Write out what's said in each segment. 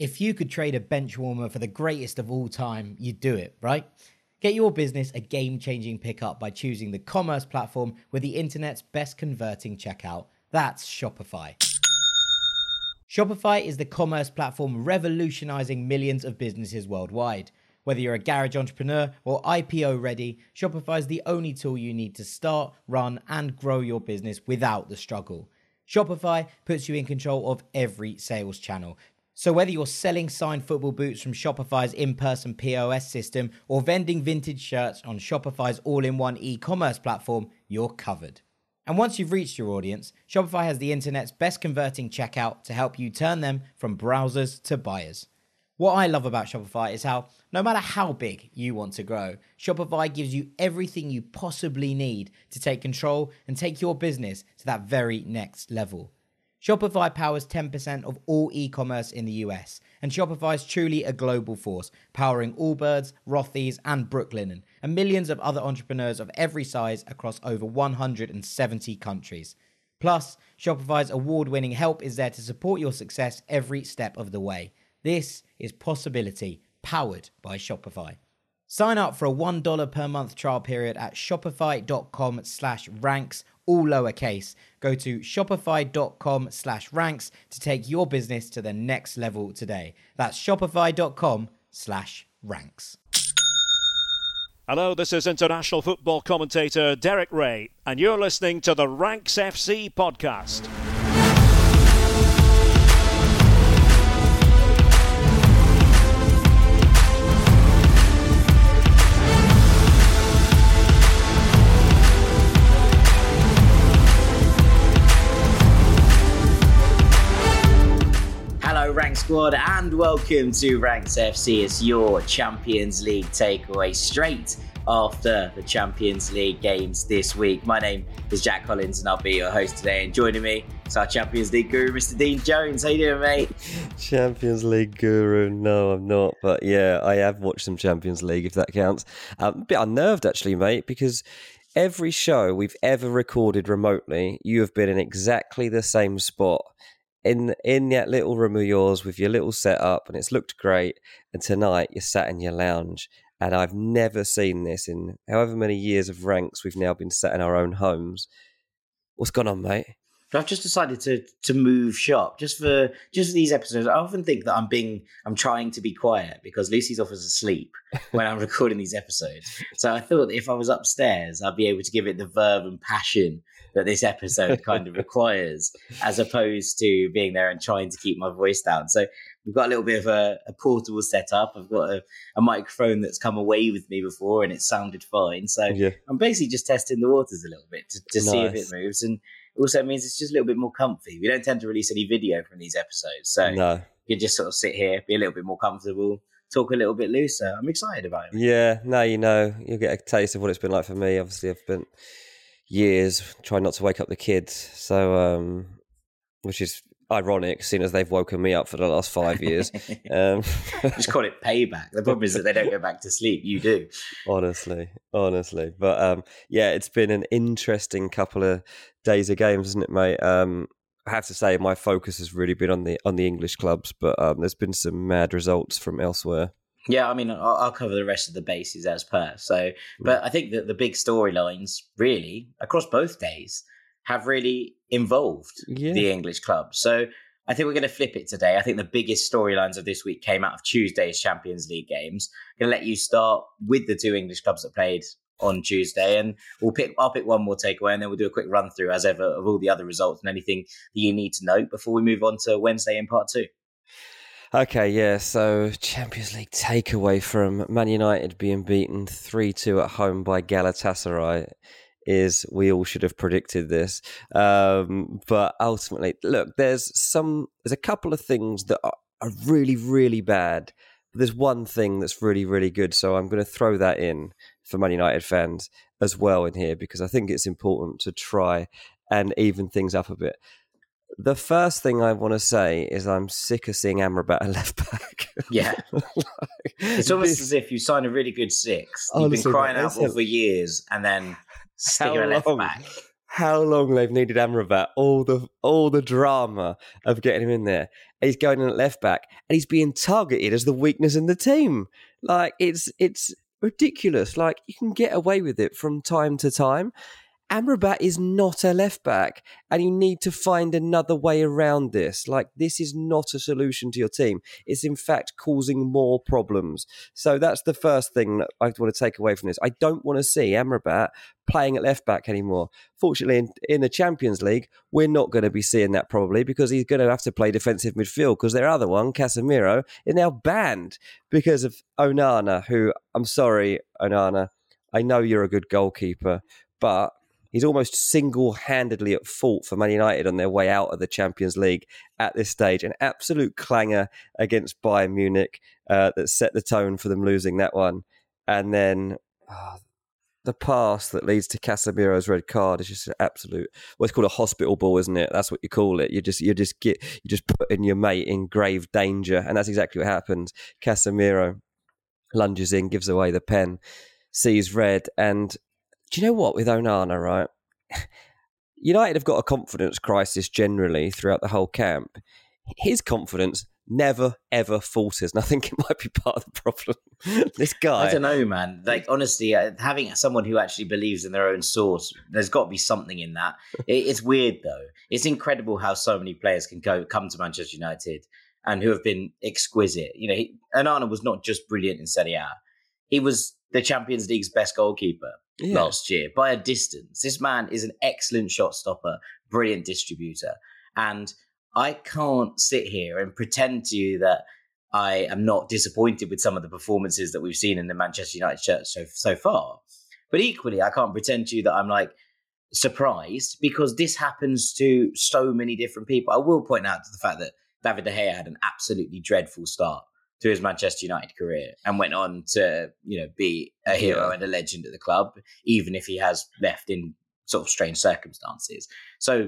If you could trade a bench warmer for the greatest of all time, you'd do it, right? Get your business a game-changing pickup by choosing the commerce platform with the internet's best converting checkout. That's Shopify. Shopify is the commerce platform revolutionizing millions of businesses worldwide. Whether you're a garage entrepreneur or IPO ready, Shopify is the only tool you need to start, run, and grow your business without the struggle. Shopify puts you in control of every sales channel. So whether you're selling signed football boots from Shopify's in-person POS system or vending vintage shirts on Shopify's all-in-one e-commerce platform, you're covered. And once you've reached your audience, Shopify has the internet's best converting checkout to help you turn them from browsers to buyers. What I love about Shopify is how, no matter how big you want to grow, Shopify gives you everything you possibly need to take control and take your business to that very next level. Shopify powers 10% of all e-commerce in the US, and Shopify is truly a global force, powering Allbirds, Rothy's, and Brooklinen, and millions of other entrepreneurs of every size across over 170 countries. Plus, Shopify's award-winning help is there to support your success every step of the way. This is Possibility, powered by Shopify. Sign up for a $1 per month trial period at shopify.com/ranks, all lowercase. Go to shopify.com/ranks to take your business to the next level today. That's shopify.com/ranks. Hello, this is international football commentator Derek Ray, and you're listening to the Ranks FC podcast. Ranks Squad, and welcome to Ranks FC. It's your Champions League takeaway straight after the Champions League games this week. My name is Jack Collins and I'll be your host today, and joining me is our Champions League guru, Mr. Dean Jones. How you doing, mate? Champions League guru? No, I'm not, but yeah, I have watched some Champions League, if that counts. A bit unnerved actually, mate, because every show we've ever recorded remotely, you have been in exactly the same spot in that little room of yours with your little setup, and it's looked great. And tonight you're sat in your lounge, and I've never seen this in however many years of Ranks we've now been sat in our own homes. What's gone on, mate? I've just decided to move shop just for these episodes. I often think that I'm trying to be quiet because Lucy's off asleep when I'm recording these episodes. So I thought that if I was upstairs, I'd be able to give it the verve and passion that this episode kind of requires, as opposed to being there and trying to keep my voice down. So we've got a little bit of a portable setup. I've got a microphone that's come away with me before and it sounded fine. So yeah. I'm basically just testing the waters a little bit to see if it moves. And also it means it's just a little bit more comfy. We don't tend to release any video from these episodes. So you can just sort of sit here, be a little bit more comfortable, talk a little bit looser. I'm excited about it. Yeah, now you'll get a taste of what it's been like for me. Obviously, I've spent years trying not to wake up the kids, so which is ironic, seeing as they've woken me up for the last 5 years. Just call it payback. The problem is that they don't go back to sleep. You do. Honestly. But yeah, it's been an interesting couple of days of games, isn't it, mate? I have to say my focus has really been on the English clubs, but there's been some mad results from elsewhere. Yeah, I mean, I'll cover the rest of the bases as per. So, but I think that the big storylines, really, across both days, have really involved the English clubs. So I think we're going to flip it today. I think the biggest storylines of this week came out of Tuesday's Champions League games. I'm going to let you start with the two English clubs that played on Tuesday, and I'll pick one more takeaway, and then we'll do a quick run through, as ever, of all the other results and anything that you need to note before we move on to Wednesday in part 2. Okay, yeah, so Champions League takeaway from Man United being beaten 3-2 at home by Galatasaray is we all should have predicted this. But ultimately, look, there's a couple of things that are really, really bad. But there's one thing that's really, really good. So I'm going to throw that in for Man United fans as well in here, because I think it's important to try and even things up a bit. The first thing I want to say is I'm sick of seeing Amrabat at left back. Yeah. It's almost as if you sign a really good six. You've been crying out for years, and then stick him at left back. How long they've needed Amrabat, all the drama of getting him in there. and he's going in at left back, and he's being targeted as the weakness in the team. Like, it's ridiculous. Like, you can get away with it from time to time. Amrabat is not a left back, and you need to find another way around this. Like, this is not a solution to your team. It's in fact causing more problems. So that's the first thing that I want to take away from this. I don't want to see Amrabat playing at left back anymore. Fortunately, in the Champions League, we're not going to be seeing that probably, because he's going to have to play defensive midfield, because their other one, Casemiro, is now banned because of Onana, who, I'm sorry, Onana, I know you're a good goalkeeper, but he's almost single-handedly at fault for Man United on their way out of the Champions League at this stage. An absolute clanger against Bayern Munich that set the tone for them losing that one. And then the pass that leads to Casemiro's red card is just an absolute, well, it's called a hospital ball, isn't it? That's what you call it. You just putting your mate in grave danger, and that's exactly what happened. Casemiro lunges in, gives away the pen, sees red, and do you know what, with Onana, right? United have got a confidence crisis generally throughout the whole camp. His confidence never, ever falters. And I think it might be part of the problem. This guy... I don't know, man. Like, honestly, having someone who actually believes in their own source, there's got to be something in that. It's weird, though. It's incredible how so many players can come to Manchester United and who have been exquisite. You know, Onana was not just brilliant in Serie A. He was the Champions League's best goalkeeper last year by a distance. This man is an excellent shot stopper, brilliant distributor. And I can't sit here and pretend to you that I am not disappointed with some of the performances that we've seen in the Manchester United shirt so far. But equally, I can't pretend to you that I'm like surprised, because this happens to so many different people. I will point out to the fact that David De Gea had an absolutely dreadful start to his Manchester United career and went on to, be a hero and a legend at the club, even if he has left in sort of strange circumstances. So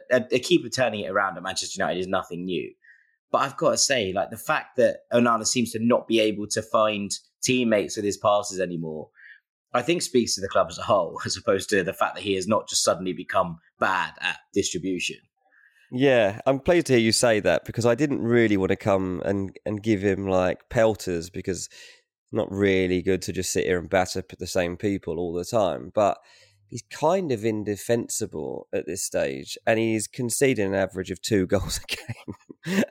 a keeper turning it around at Manchester United is nothing new. But I've got to say, like, the fact that Onana seems to not be able to find teammates with his passes anymore, I think speaks to the club as a whole, as opposed to the fact that he has not just suddenly become bad at distribution. Yeah, I'm pleased to hear you say that, because I didn't really want to come and give him like pelters, because it's not really good to just sit here and batter at the same people all the time. But he's kind of indefensible at this stage, and he's conceding an average of 2 goals a game.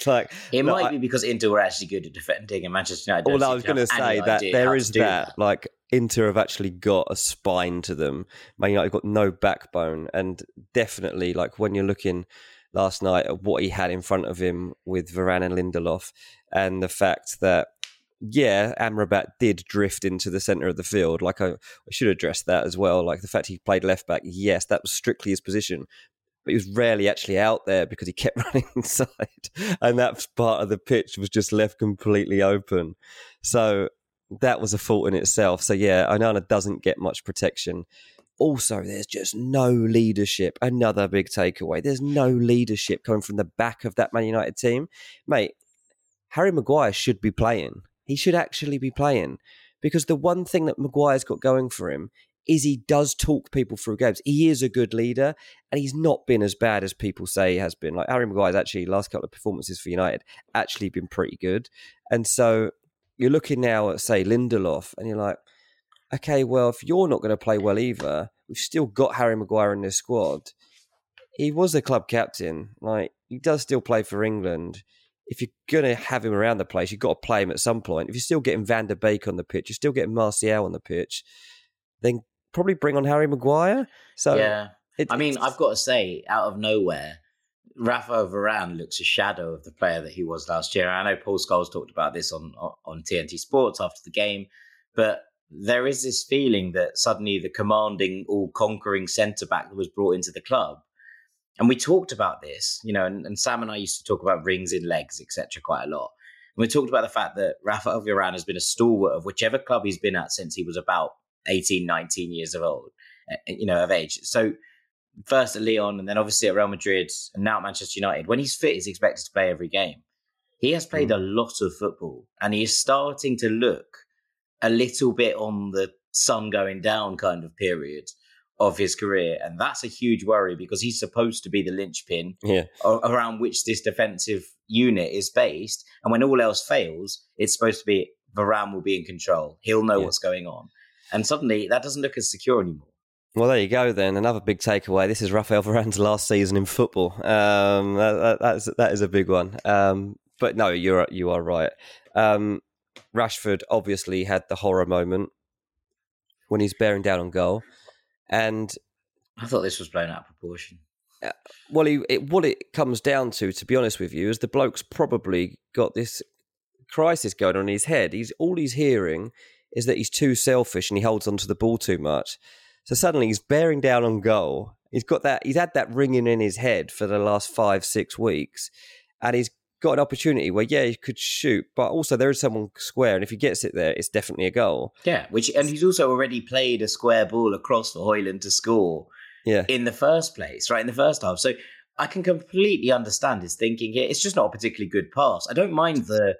It might be because Inter were actually good at defending, and Manchester United. Well, I was going to say that there is that. Like, Inter have actually got a spine to them. Man United got no backbone, and definitely, like, when you're looking last night at what he had in front of him with Varane and Lindelof, and the fact that, Amrabat did drift into the centre of the field. Like, I should address that as well. Like, the fact he played left back, yes, that was strictly his position, but he was rarely actually out there because he kept running inside, and that part of the pitch was just left completely open. So that was a fault in itself. So Onana doesn't get much protection. Also, there's just no leadership. Another big takeaway. There's no leadership coming from the back of that Man United team. Mate, Harry Maguire should be playing. He should actually be playing, because the one thing that Maguire's got going for him is he does talk people through games. He is a good leader, and he's not been as bad as people say he has been. Like, Harry Maguire's actually, last couple of performances for United, actually been pretty good. And so you're looking now at, say, Lindelof, and you're like, okay, well, if you're not going to play well either, we've still got Harry Maguire in this squad. He was a club captain. Like, he does still play for England. If you're going to have him around the place, you've got to play him at some point. If you're still getting Van der Beek on the pitch, you're still getting Martial on the pitch, then probably bring on Harry Maguire. So I've got to say, out of nowhere, Rafael Varane looks a shadow of the player that he was last year. I know Paul Scholes talked about this on TNT Sports after the game, but there is this feeling that suddenly the commanding, all-conquering centre-back that was brought into the club, and we talked about this, and Sam and I used to talk about rings in legs, etc., quite a lot. And we talked about the fact that Rafael Varane has been a stalwart of whichever club he's been at since he was about 18, 19 years of age. So first at Lyon, and then obviously at Real Madrid, and now at Manchester United. When he's fit, he's expected to play every game. He has played a lot of football, and he is starting to look a little bit on the sun going down kind of period of his career. And that's a huge worry because he's supposed to be the linchpin around which this defensive unit is based. And when all else fails, it's supposed to be Varane will be in control. He'll know what's going on. And suddenly that doesn't look as secure anymore. Well, there you go then. Another big takeaway. This is Rafael Varane's last season in football. That is a big one. But no, you are right. Rashford obviously had the horror moment when he's bearing down on goal. And I thought this was blown out of proportion. What it comes down to be honest with you, is the bloke's probably got this crisis going on in his head. All he's hearing is that he's too selfish and he holds onto the ball too much. So suddenly he's bearing down on goal. He's had that ringing in his head for the last 5-6 weeks, and he's got an opportunity where he could shoot, but also there is someone square, and if he gets it there, it's definitely a goal. Yeah, and he's also already played a square ball across for Højlund to score. In the first place, right in the first half. So I can completely understand his thinking here. It's just not a particularly good pass. I don't mind the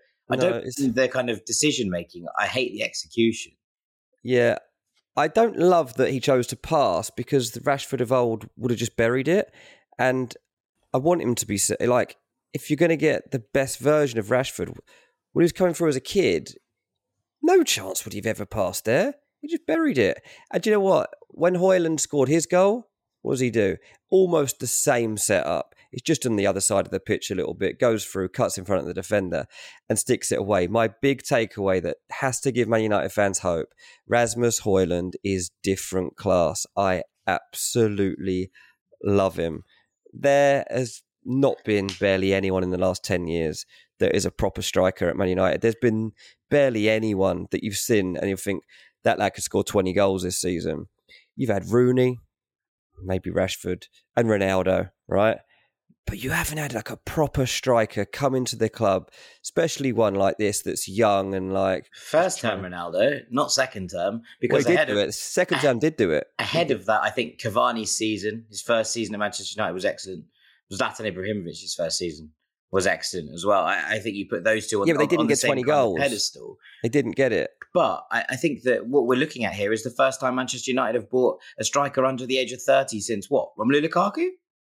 kind of decision making. I hate the execution. Yeah. I don't love that he chose to pass because the Rashford of old would have just buried it. And I want him to be like, if you're going to get the best version of Rashford, when he was coming through as a kid, no chance would he have ever passed there. He just buried it. And do you know what? When Højlund scored his goal, what does he do? Almost the same setup. It's just on the other side of the pitch a little bit, goes through, cuts in front of the defender and sticks it away. My big takeaway that has to give Man United fans hope, Rasmus Højlund is different class. I absolutely love him. There has not been barely anyone in the last 10 years that is a proper striker at Man United. There's been barely anyone that you've seen and you think that lad could score 20 goals this season. You've had Rooney, maybe Rashford, and Ronaldo, right? But you haven't had like a proper striker come into the club, especially one like this that's young and like... First term Ronaldo, not second term. Because second term did do it. Ahead of that, I think Cavani's season, his first season at Manchester United was excellent. Zlatan Ibrahimovic's first season was excellent as well. I think you put those two on the same but they didn't get 20 goals. Pedestal. They didn't get it. But I think that what we're looking at here is the first time Manchester United have bought a striker under the age of 30 since what? Romelu Lukaku?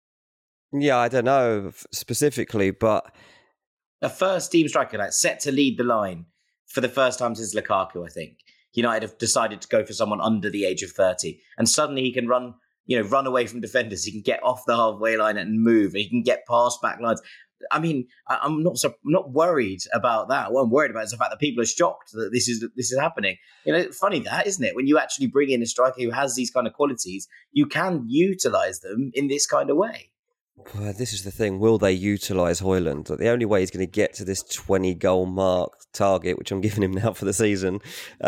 Yeah, I don't know specifically, but... A first team striker like set to lead the line for the first time since Lukaku, I think. United have decided to go for someone under the age of 30. And suddenly he can run away from defenders. He can get off the halfway line and move. He can get past back lines. I mean, I'm not worried about that. What I'm worried about is the fact that people are shocked that this is happening. Funny that, isn't it? When you actually bring in a striker who has these kind of qualities, you can utilise them in this kind of way. Well, this is the thing. Will they utilise Højlund? The only way he's going to get to this 20-goal mark target, which I'm giving him now for the season,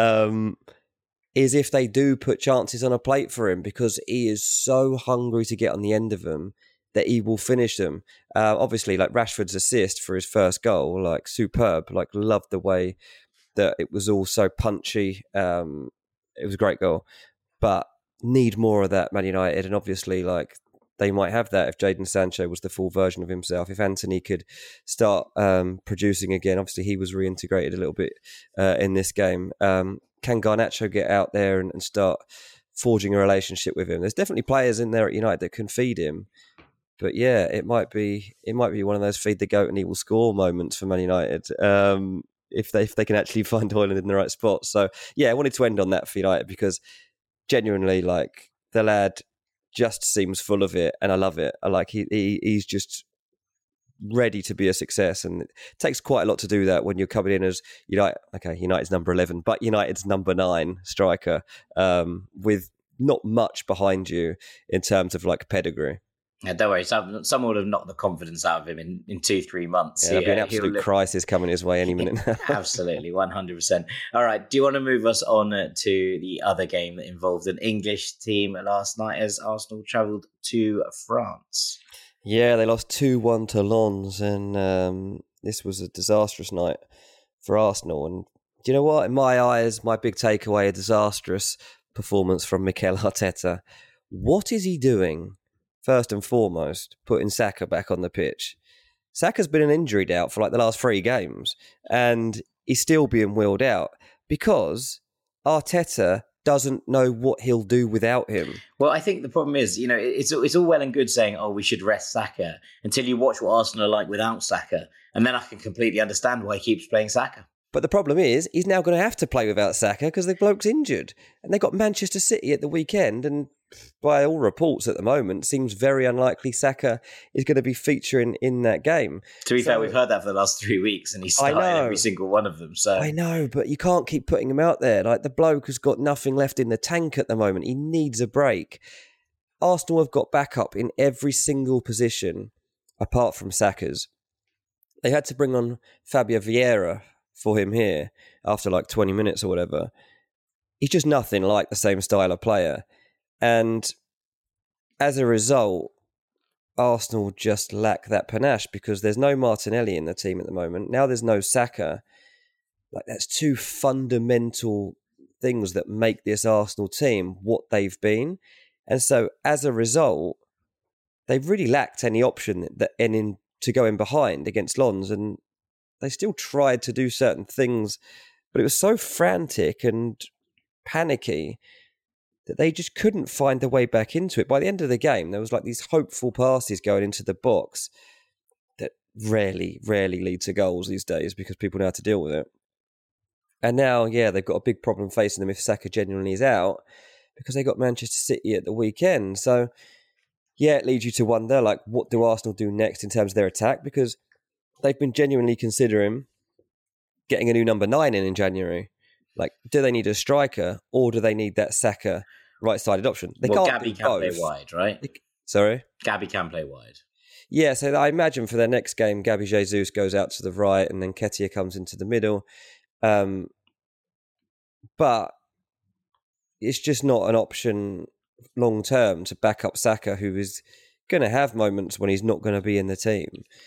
is if they do put chances on a plate for him, because he is so hungry to get on the end of them that he will finish them. Obviously, like Rashford's assist for his first goal, like superb. Like, loved the way that it was all so punchy. It was a great goal, but need more of that, Man United. And obviously, like, they might have that if Jadon Sancho was the full version of himself. If Antony could start producing again, obviously he was reintegrated a little bit in this game. Can Garnacho get out there and start forging a relationship with him? There's definitely players in there at United that can feed him. But yeah, it might be one of those feed the goat and he will score moments for Man United if they can actually find Højlund in the right spot. So yeah, I wanted to end on that for United because genuinely, like, the lad just seems full of it, and I love it. I like he's just ready to be a success, and it takes quite a lot to do that when you're coming in as United's number 11, but United's number 9 striker with not much behind you in terms of like pedigree. Yeah, don't worry. Someone would have knocked the confidence out of him in 2-3 months. Yeah, there'll be an absolute crisis coming his way any minute now. Absolutely, 100%. All right, do you want to move us on to the other game that involved an English team last night as Arsenal travelled to France? Yeah, they lost 2-1 to Lens, and this was a disastrous night for Arsenal. And do you know what? In my eyes, my big takeaway, a disastrous performance from Mikel Arteta. What is he doing? First and foremost, putting Saka back on the pitch. Saka's been an injury doubt for like the last 3 games, and he's still being wheeled out because Arteta doesn't know what he'll do without him. Well, I think the problem is, it's all well and good saying, we should rest Saka, until you watch what Arsenal are like without Saka. And then I can completely understand why he keeps playing Saka. But the problem is, he's now going to have to play without Saka because the bloke's injured. And they got Manchester City at the weekend, and by all reports at the moment, seems very unlikely Saka is going to be featuring in that game. To be fair, we've heard that for the last 3 weeks, and he's started every single one of them. So I know, but you can't keep putting him out there. Like, the bloke has got nothing left in the tank at the moment. He needs a break. Arsenal have got backup in every single position, apart from Saka's. They had to bring on Fabio Vieira for him here after like 20 minutes or whatever. He's just nothing like the same style of player. And as a result, Arsenal just lack that panache because there's no Martinelli in the team at the moment. Now there's no Saka. Like, that's two fundamental things that make this Arsenal team what they've been. And so as a result, they've really lacked any option to go in behind against Lens, and they still tried to do certain things, but it was so frantic and panicky that they just couldn't find their way back into it. By the end of the game, there was like these hopeful passes going into the box that rarely lead to goals these days because people know how to deal with it. And now, they've got a big problem facing them if Saka genuinely is out because they got Manchester City at the weekend. So, it leads you to wonder, like, what do Arsenal do next in terms of their attack? Because they've been genuinely considering getting a new number 9 in January. Like, do they need a striker or do they need that Saka right-sided option? Gabby can play wide, right? Sorry? Gabby can play wide. Yeah, so I imagine for their next game, Gabby Jesus goes out to the right and then Nketiah comes into the middle. But it's just not an option long-term to back up Saka, who is going to have moments when he's not going to be in the team.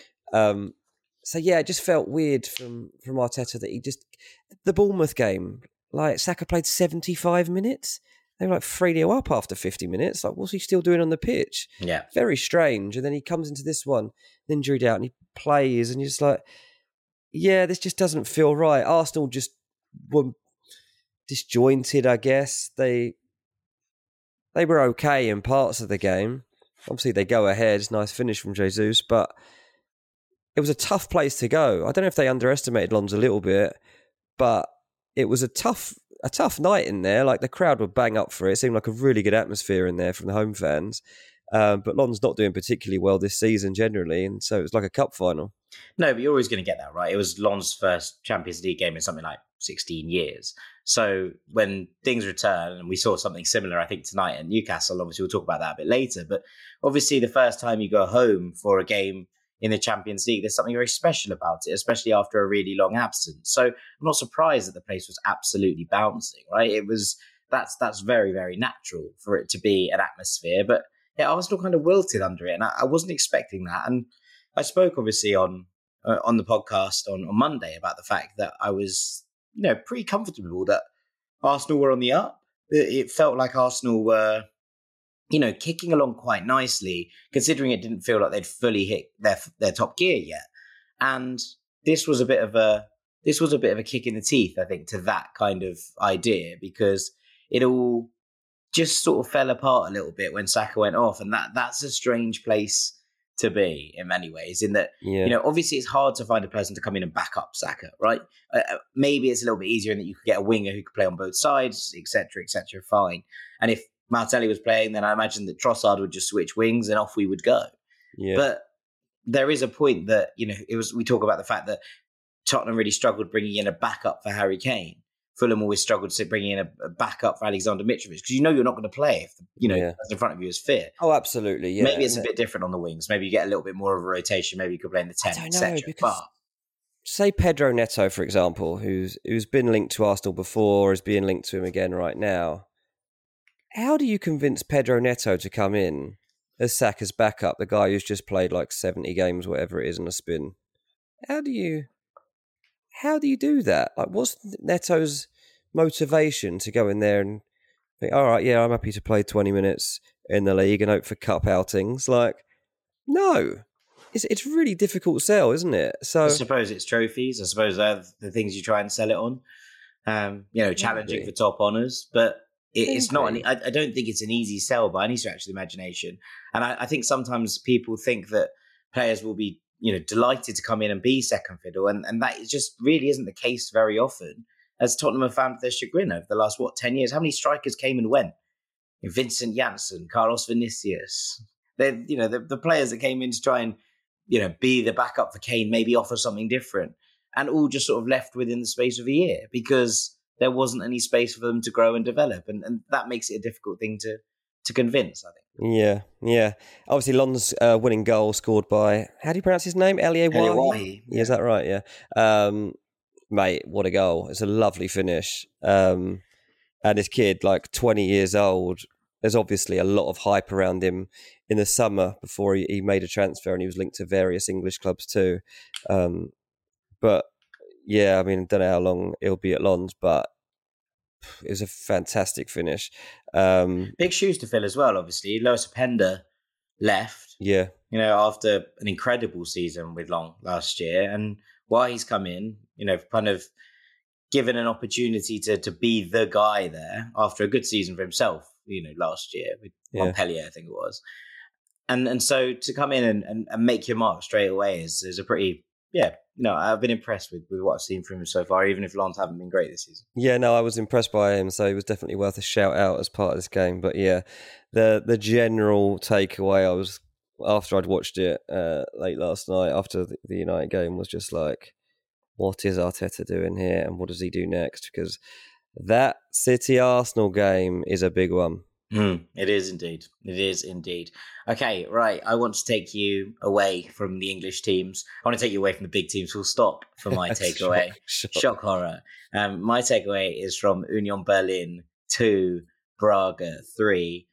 So it just felt weird from Arteta that the Bournemouth game, like, Saka played 75 minutes. They were like 3-0 up after 50 minutes. Like, what's he still doing on the pitch? Yeah. Very strange. And then he comes into this one, injured out, and he plays, and you're just like, this just doesn't feel right. Arsenal just were disjointed, I guess. They were okay in parts of the game. Obviously, they go ahead. Nice finish from Jesus, but it was a tough place to go. I don't know if they underestimated Lens a little bit, but it was a tough night in there. Like, the crowd would bang up for it. It seemed like a really good atmosphere in there from the home fans. But Lens not doing particularly well this season generally, and so it was like a cup final. No, but you're always going to get that, right? It was Lens' first Champions League game in something like 16 years. So when things return, and we saw something similar, I think, tonight at Newcastle, obviously we'll talk about that a bit later, but obviously the first time you go home for a game in the Champions League, there's something very special about it, especially after a really long absence. So I'm not surprised that the place was absolutely bouncing, right? That's very, very natural for it to be an atmosphere, but I was still kind of wilted under it, and I wasn't expecting that. And I spoke obviously on the podcast on Monday about the fact that I was, pretty comfortable that Arsenal were on the up. It felt like Arsenal were, kicking along quite nicely, considering it didn't feel like they'd fully hit their top gear yet. And this was a bit of a kick in the teeth, I think, to that kind of idea, because it all just sort of fell apart a little bit when Saka went off, and that's a strange place to be in many ways, in that, obviously it's hard to find a person to come in and back up Saka, right? Maybe it's a little bit easier in that you could get a winger who could play on both sides, etc., fine. And if Martinelli was playing, then I imagine that Trossard would just switch wings and off we would go. Yeah. But there is a point that, we talk about the fact that Tottenham really struggled bringing in a backup for Harry Kane. Fulham always struggled to bring in a backup for Alexander Mitrovic, because you're not going to play if the person in front of you is fit. Oh, absolutely, yeah. Maybe it's a bit different on the wings. Maybe you get a little bit more of a rotation. Maybe you could play in the 10, etc. But say Pedro Neto, for example, who's been linked to Arsenal before, is being linked to him again right now. How do you convince Pedro Neto to come in as Saka's backup, the guy who's just played like 70 games, whatever it is, in a spin? How do you do that? Like, what's Neto's motivation to go in there and think, all right, I'm happy to play 20 minutes in the league and hope for cup outings? Like, no. It's really difficult sell, isn't it? So I suppose it's trophies. I suppose they're the things you try and sell it on. Challenging for top honours. But it's not. I don't think it's an easy sell by any stretch of the imagination. And I think sometimes people think that players will be, delighted to come in and be second fiddle, and that just really isn't the case very often. As Tottenham have found their chagrin over the last 10 years, how many strikers came and went? Vincent Janssen, Carlos Vinicius. They're the players that came in to try and be the backup for Kane, maybe offer something different, and all just sort of left within the space of a year because there wasn't any space for them to grow and develop, and that makes it a difficult thing to convince, I think. Yeah. Obviously, Lon's winning goal scored by, how do you pronounce his name? Eliawahi? Yeah, is that right? Yeah. Mate, what a goal. It's a lovely finish. And this kid, 20 years old, there's obviously a lot of hype around him in the summer before he made a transfer, and he was linked to various English clubs too. But yeah, I don't know how long he'll be at Lons, but it was a fantastic finish. Big shoes to fill as well, obviously. Lois Openda left. Yeah. After an incredible season with Long last year. And while he's come in, kind of given an opportunity to be the guy there after a good season for himself, last year with Montpellier, I think it was. And so to come in and make your mark straight away is a pretty, I've been impressed with what I've seen from him so far, even if Lons haven't been great this season. Yeah, no, I was impressed by him, so he was definitely worth a shout out as part of this game. But yeah, the general takeaway after I'd watched it late last night after the United game was just like, what is Arteta doing here and what does he do next? Because that City-Arsenal game is a big one. It is indeed. It is indeed. Okay, right. I want to take you away from the English teams. I want to take you away from the big teams. Full stop for my takeaway. Shock horror. My takeaway is from Union Berlin 2, Braga 3.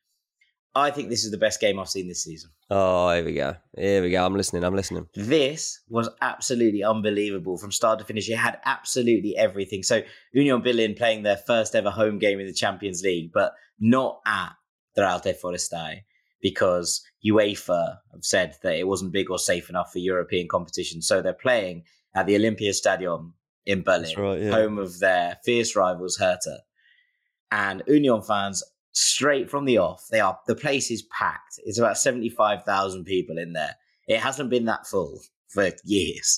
I think this is the best game I've seen this season. Oh, here we go. I'm listening. This was absolutely unbelievable from start to finish. It had absolutely everything. So Union Berlin playing their first ever home game in the Champions League, but not at the Alte Forestei because UEFA have said that it wasn't big or safe enough for European competition. So they're playing at the Olympiastadion in Berlin, That's right, yeah. Home of their fierce rivals Hertha. And Union fans, straight from the off, the place is packed. It's about 75,000 people in there. It hasn't been that full for years.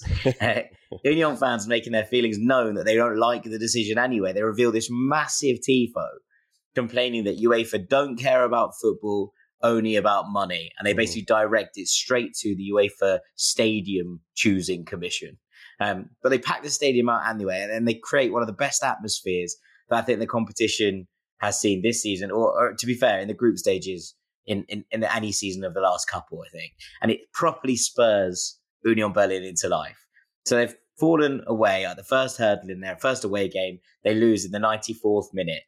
Union fans making their feelings known that they don't like the decision anyway. They reveal this massive tifo complaining that UEFA don't care about football, only about money. And they basically direct it straight to the UEFA Stadium Choosing Commission. But they pack the stadium out anyway, and then they create one of the best atmospheres that I think the competition has seen this season, or to be fair, in the group stages in any season of the last couple, I think. And it properly spurs Union Berlin into life. So they've fallen away at the first hurdle in their first away game. They lose in the 94th minute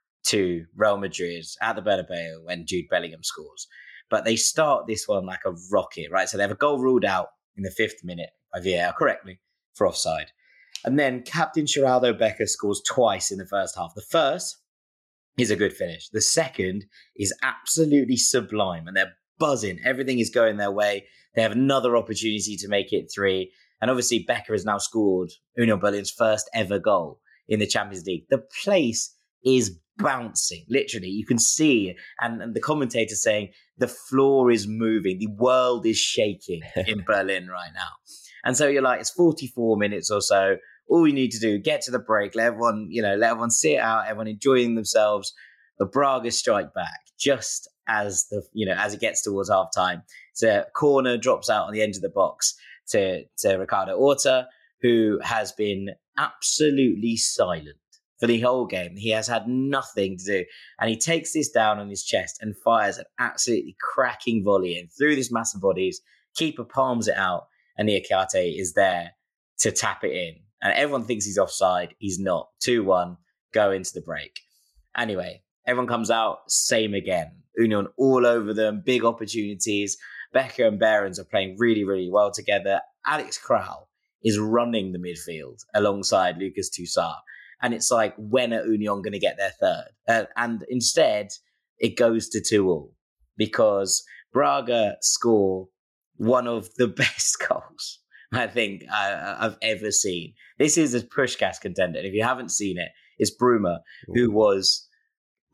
to Real Madrid at the Bernabeu when Jude Bellingham scores. But they start this one like a rocket, right? So they have a goal ruled out in the 5th minute by VAR correctly for offside. And then Captain Geraldo Becker scores twice in the first half. The first is a good finish. The second is absolutely sublime and they're buzzing. Everything is going their way. They have another opportunity to make it 3. And obviously Becker has now scored Union Berlin's first ever goal in the Champions League. The place is bouncing, literally. You can see, and the commentator saying, the floor is moving. The world is shaking in Berlin right now. And so you're like, it's 44 minutes or so. All you need to do, get to the break, let everyone sit it out, everyone enjoying themselves. The Braga strike back just as as it gets towards half time. So corner drops out on the end of the box to Ricardo Horta, who has been absolutely silent for the whole game. He has had nothing to do. And he takes this down on his chest and fires an absolutely cracking volley in through this massive bodies. Keeper palms it out, and Niakate is there to tap it in. And everyone thinks he's offside. He's not. 2-1, go into the break. Anyway, everyone comes out, same again. Union all over them, big opportunities. Becker and Behrens are playing really, really well together. Alex Král is running the midfield alongside Lucas Toussaint. And it's like, when are Union going to get their third? And instead, it goes to 2-2 because Braga score one of the best goals I think I've ever seen. This is a Puskás contender. And if you haven't seen it, it's Bruma, who was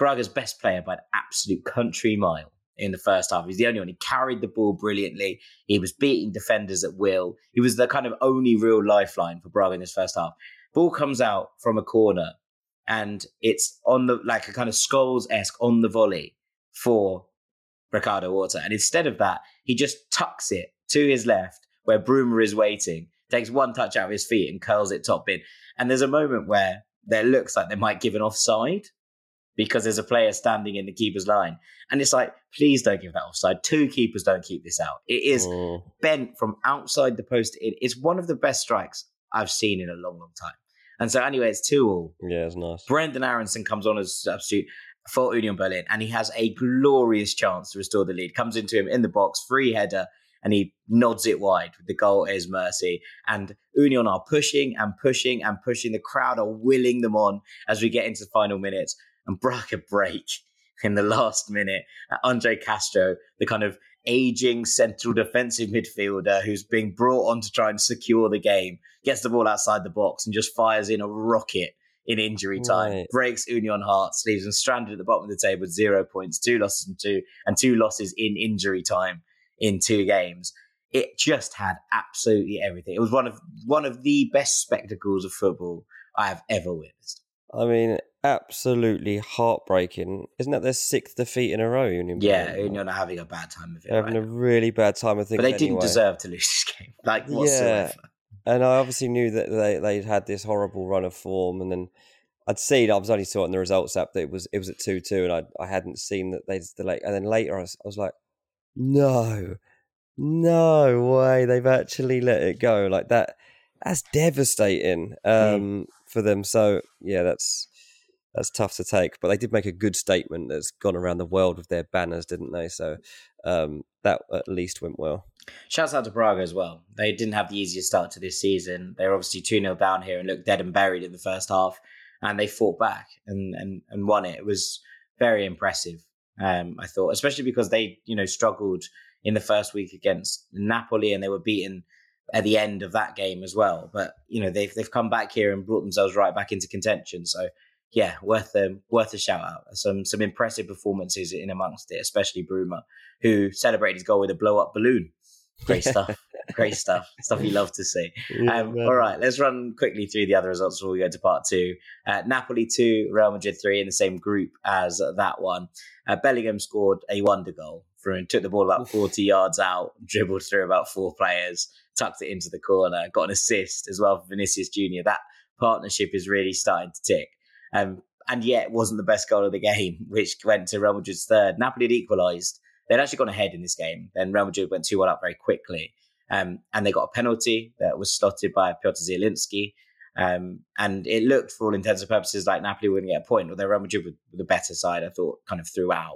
Braga's best player by an absolute country mile in the first half. He's the only one. He carried the ball brilliantly. He was beating defenders at will. He was the kind of only real lifeline for Braga in his first half. Ball comes out from a corner and it's on the, like a kind of Scholes-esque on the volley for Ricardo Horta. And instead of that, he just tucks it to his left where Bruma is waiting, takes one touch out of his feet and curls it top bin. And there's a moment where there looks like they might give an offside because there's a player standing in the keeper's line. And it's like, please don't give that offside. Two keepers don't keep this out. It is bent from outside the post in. It's one of the best strikes I've seen in a long, long time. And so anyway, it's 2-2. Yeah, it's nice. Brendan Aronson comes on as substitute for Union Berlin, and he has a glorious chance to restore the lead. Comes into him in the box, free header, and he nods it wide with the goal at his mercy. And Union are pushing and pushing and pushing. The crowd are willing them on as we get into the final minutes. And Braga break in the last minute. Andre Castro, the kind of aging central defensive midfielder who's being brought on to try and secure the game, gets the ball outside the box and just fires in a rocket in injury time. Right. Breaks Union hearts, leaves them stranded at the bottom of the table with 0 points, 2 losses and 2 losses in injury time in 2 games. It just had absolutely everything. It was one of the best spectacles of football I have ever witnessed. I mean, absolutely heartbreaking. Isn't that their 6th defeat in a row, Union? Yeah, Union are having a bad time of it. They're having a really bad time, I think. But they didn't deserve to lose this game, like whatsoever. Yeah. And I obviously knew that they'd had this horrible run of form, and then I was only saw it in the results app that it was at 2-2, and I hadn't seen that they'd delayed. And then later I was like, no way, they've actually let it go like that. That's devastating for them. So yeah, that's tough to take. But they did make a good statement that's gone around the world with their banners, didn't they? So that at least went well. Shouts out to Braga as well. They didn't have the easiest start to this season. They were obviously 2-0 down here and looked dead and buried in the first half. And they fought back and won it. It was very impressive, I thought, especially because they, struggled in the first week against Napoli and they were beaten at the end of that game as well. But, they've come back here and brought themselves right back into contention. So, yeah, worth a shout out. Some impressive performances in amongst it, especially Bruma, who celebrated his goal with a blow-up balloon. Great stuff. Great stuff. Stuff you love to see. All right, let's run quickly through the other results before we go to part 2. Napoli 2, Real Madrid 3 in the same group as that one. Bellingham scored a wonder goal. Took the ball about 40 yards out, dribbled through about 4 players, tucked it into the corner, got an assist as well for Vinicius Jr. That partnership is really starting to tick. And yet it wasn't the best goal of the game, which went to Real Madrid's third. Napoli had equalised. They'd actually gone ahead in this game. Then Real Madrid went 2-1 up very quickly. And they got a penalty that was slotted by Piotr Zielinski. And it looked, for all intents and purposes, like Napoli wouldn't get a point, although Real Madrid were the better side, I thought, kind of throughout.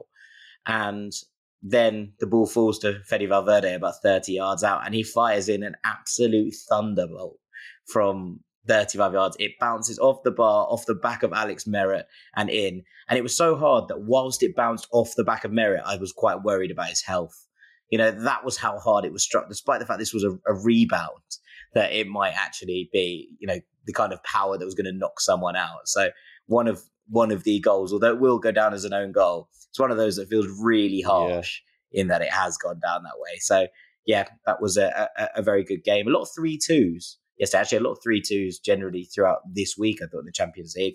And then the ball falls to Fede Valverde about 30 yards out, and he fires in an absolute thunderbolt from 35 yards. It bounces off the bar, off the back of Alex Merritt and in. And it was so hard that whilst it bounced off the back of Merritt, I was quite worried about his health. That was how hard it was struck, despite the fact this was a rebound, that it might actually be, the kind of power that was going to knock someone out. So one of the goals, although it will go down as an own goal, it's one of those that feels really harsh in that it has gone down that way. So yeah, that was a very good game. A lot of 3-2s. Yes, actually a lot of 3-2s generally throughout this week, I thought, in the Champions League.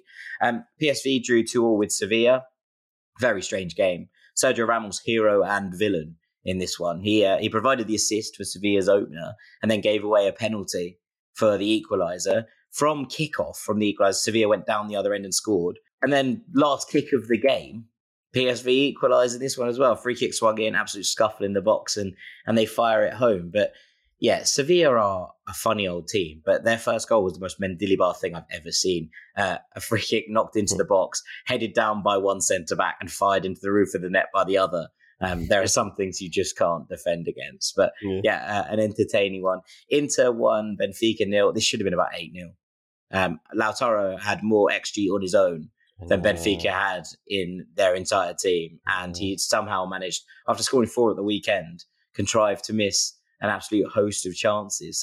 PSV drew 2-2 with Sevilla. Very strange game. Sergio Ramos, hero and villain in this one. He provided the assist for Sevilla's opener and then gave away a penalty for the equaliser. From kickoff, from the equaliser, Sevilla went down the other end and scored. And then last kick of the game, PSV equalised in this one as well. Free kick swung in, absolute scuffle in the box, and they fire it home. But yeah, Sevilla are a funny old team, but their first goal was the most Mendilibar thing I've ever seen. A free kick knocked into the box, headed down by one centre-back and fired into the roof of the net by the other. There are some things you just can't defend against. But an entertaining one. Inter 1, Benfica 0. This should have been about 8-0. Lautaro had more XG on his own than Benfica had in their entire team. And he somehow managed, after scoring 4 at the weekend, contrived to miss an absolute host of chances. So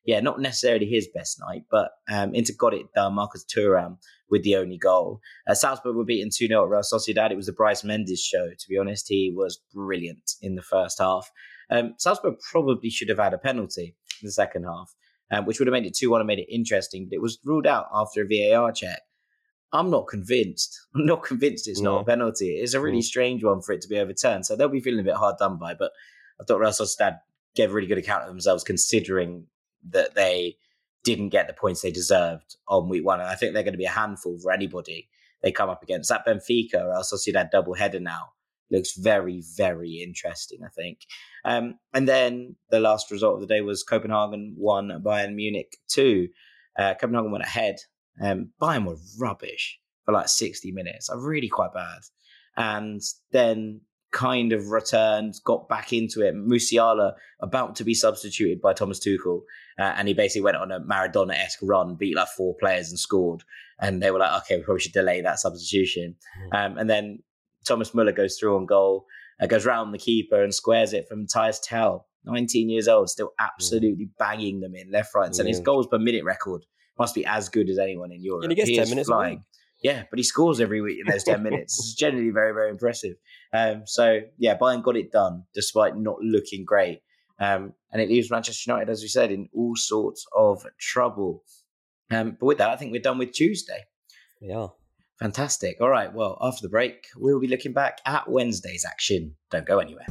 yeah, not necessarily his best night, but Inter got it done. Marcus Thuram with the only goal. Salzburg were beaten 2-0 at Real Sociedad. It was the Bryce Mendes show, to be honest. He was brilliant in the first half. Salzburg probably should have had a penalty in the second half, which would have made it 2-1 and made it interesting, but it was ruled out after a VAR check. I'm not convinced. I'm not convinced it's not a penalty. It's a really strange one for it to be overturned. So they'll be feeling a bit hard done by. But I thought Real Sociedad gave a really good account of themselves, considering that they didn't get the points they deserved on week one. And I think they're going to be a handful for anybody they come up against. That Benfica Real Sociedad double-header now looks very, very interesting, I think. And then the last result of the day was Copenhagen 1, Bayern Munich 2. Copenhagen went ahead. Bayern were rubbish for like 60 minutes. Really quite bad. And then kind of returned, got back into it. Musiala about to be substituted by Thomas Tuchel. And he basically went on a Maradona-esque run, beat like 4 players and scored. And they were like, okay, we probably should delay that substitution. And then Thomas Muller goes through on goal, goes round the keeper and squares it from Tyus Tell, 19 years old, still absolutely banging them in left, right, and centre. His goals per minute record must be as good as anyone in Europe. And he gets 10 minutes flying. Yeah, but he scores every week in those 10 minutes. It's generally very, very impressive. So, yeah, Bayern got it done despite not looking great. And it leaves Manchester United, as we said, in all sorts of trouble. But with that, I think we're done with Tuesday. Yeah. Fantastic. All right, well, after the break, we'll be looking back at Wednesday's action. Don't go anywhere.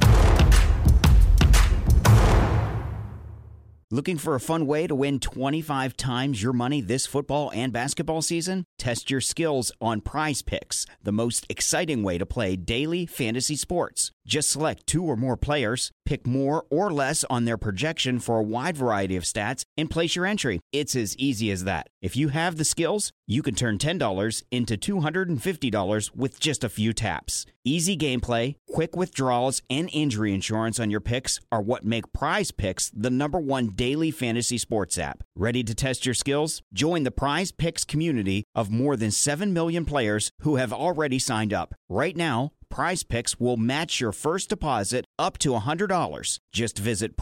Looking for a fun way to win 25 times your money this football and basketball season? Test your skills on Prize Picks, the most exciting way to play daily fantasy sports. Just select 2 or more players, pick more or less on their projection for a wide variety of stats, and place your entry. It's as easy as that. If you have the skills, you can turn $10 into $250 with just a few taps. Easy gameplay, quick withdrawals, and injury insurance on your picks are what make Prize Picks the #1 daily fantasy sports app. Ready to test your skills? Join the Prize Picks community of more than 7 million players who have already signed up. Right now, Prize Picks will match your first deposit up to $100. Just visit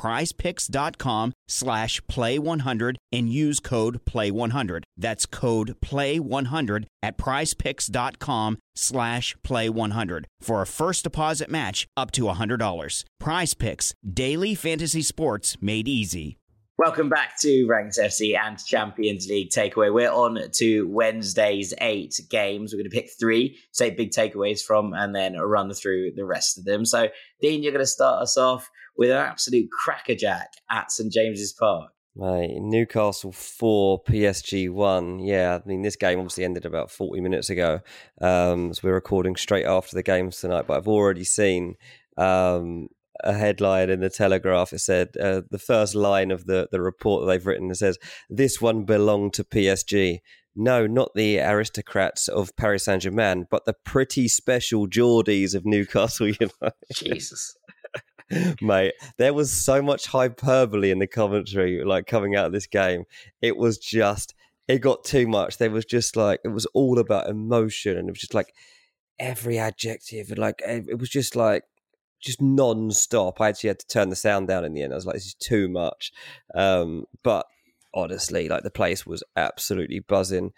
prizepicks.com/play100 and use code PLAY100. That's code PLAY100 at prizepicks.com/play100 for a first deposit match up to $100. Prize Picks, daily fantasy sports made easy. Welcome back to Ranks FC and Champions League Takeaway. We're on to Wednesday's 8 games. We're going to pick 3, take big takeaways from, and then run through the rest of them. So, Dean, you're going to start us off with an absolute crackerjack at St James's Park. Right, Newcastle 4, PSG 1. Yeah, I mean, this game obviously ended about 40 minutes ago. So we're recording straight after the games tonight, but I've already seen a headline in the Telegraph. It said the first line of the report that they've written, it says, "This one belonged to PSG. No, not the aristocrats of Paris Saint-Germain, but the pretty special Geordies of Newcastle United." Jesus. Mate, there was so much hyperbole in the commentary, like coming out of this game. It was just, it got too much. There was just like, it was all about emotion, and it was just like every adjective, and like it was just like, just non-stop. I actually had to turn the sound down in the end. I was like, this is too much. But honestly, like the place was absolutely buzzing.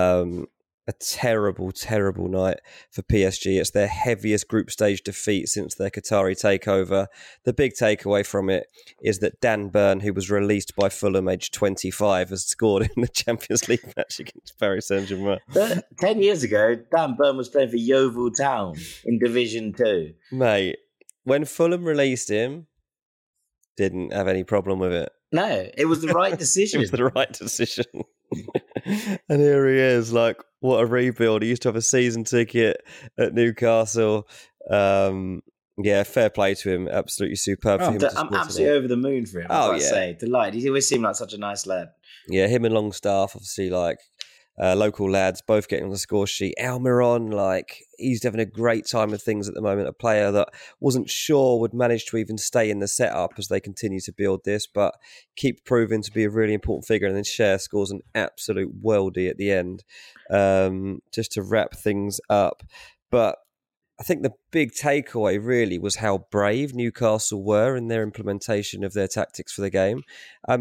A terrible, terrible night for PSG. It's their heaviest group stage defeat since their Qatari takeover. The big takeaway from it is that Dan Burn, who was released by Fulham aged 25, has scored in the Champions League match against Paris Saint-Germain. 10 years ago, Dan Burn was playing for Yeovil Town in Division 2. Mate, when Fulham released him, didn't have any problem with it. No, it was the right decision. It was the right decision. And here he is, like, what a rebuild. He used to have a season ticket at Newcastle. Yeah, fair play to him. Absolutely superb for him. I'm absolutely over the moon for him. Oh, yeah. Say. Delighted. He always seemed like such a nice lad. Yeah, him and Longstaff, obviously, like, local lads, both getting on the score sheet. Almiron, like, he's having a great time of things at the moment. A player that wasn't sure would manage to even stay in the setup as they continue to build this, but keep proving to be a really important figure. And then Cher scores an absolute worldie at the end, just to wrap things up. But I think the big takeaway really was how brave Newcastle were in their implementation of their tactics for the game. I mean,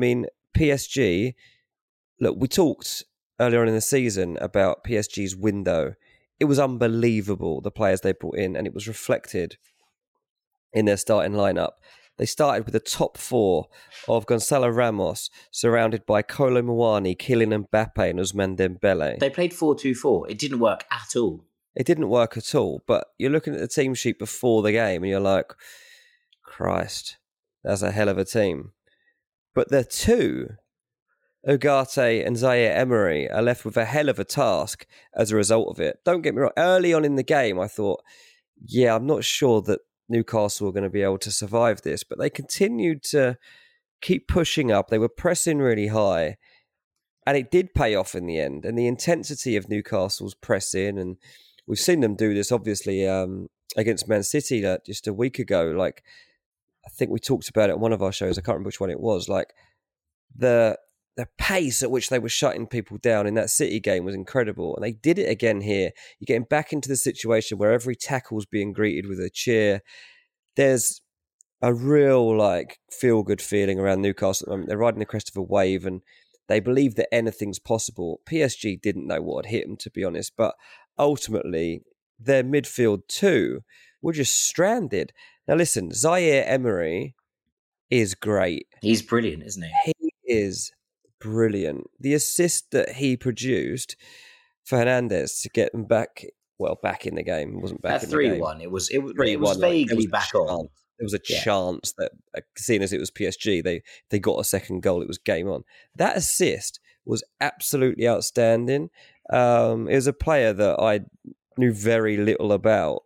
PSG, look, we talked earlier on in the season about PSG's window. It was unbelievable, the players they brought in, and it was reflected in their starting lineup. They started with the top four of Gonzalo Ramos, surrounded by Kolo Muani, Kylian Mbappe, and Ousmane Dembele. They played 4-2-4. It didn't work at all. It didn't work at all, but you're looking at the team sheet before the game and you're like, Christ, that's a hell of a team. But the two, Ugarte and Zaire Emery, are left with a hell of a task as a result of it. Don't get me wrong, early on in the game, I thought, yeah, I'm not sure that Newcastle were going to be able to survive this, but they continued to keep pushing up. They were pressing really high, and it did pay off in the end. And the intensity of Newcastle's pressing, and we've seen them do this, obviously, against Man City just a week ago. Like, I think we talked about it on one of our shows. I can't remember which one it was. Like, the pace at which they were shutting people down in that City game was incredible. And they did it again here. You're getting back into the situation where every tackle's being greeted with a cheer. There's a real, like, feel-good feeling around Newcastle at the moment. They're riding the crest of a wave and they believe that anything's possible. PSG didn't know what had hit them, to be honest. But ultimately, their midfield too were just stranded. Now listen, Zaire Emery is great. He's brilliant, isn't he? He is brilliant. The assist that he produced for Hernandez to get them back in the game. It wasn't back in the game. 3-1. It was vaguely back on. There was a chance that, seeing as it was PSG, they got a second goal. It was game on. That assist was absolutely outstanding. It was a player that I knew very little about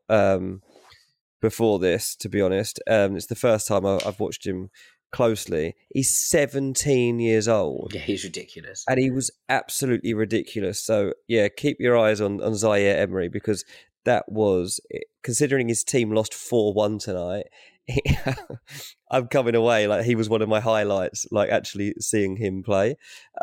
before this, to be honest. It's the first time I've watched him closely. He's 17 years old. Yeah, he's ridiculous. And he was absolutely ridiculous. So, yeah, keep your eyes on Zaire Emery, because that was, considering his team lost 4-1 tonight, I'm coming away like he was one of my highlights, like actually seeing him play.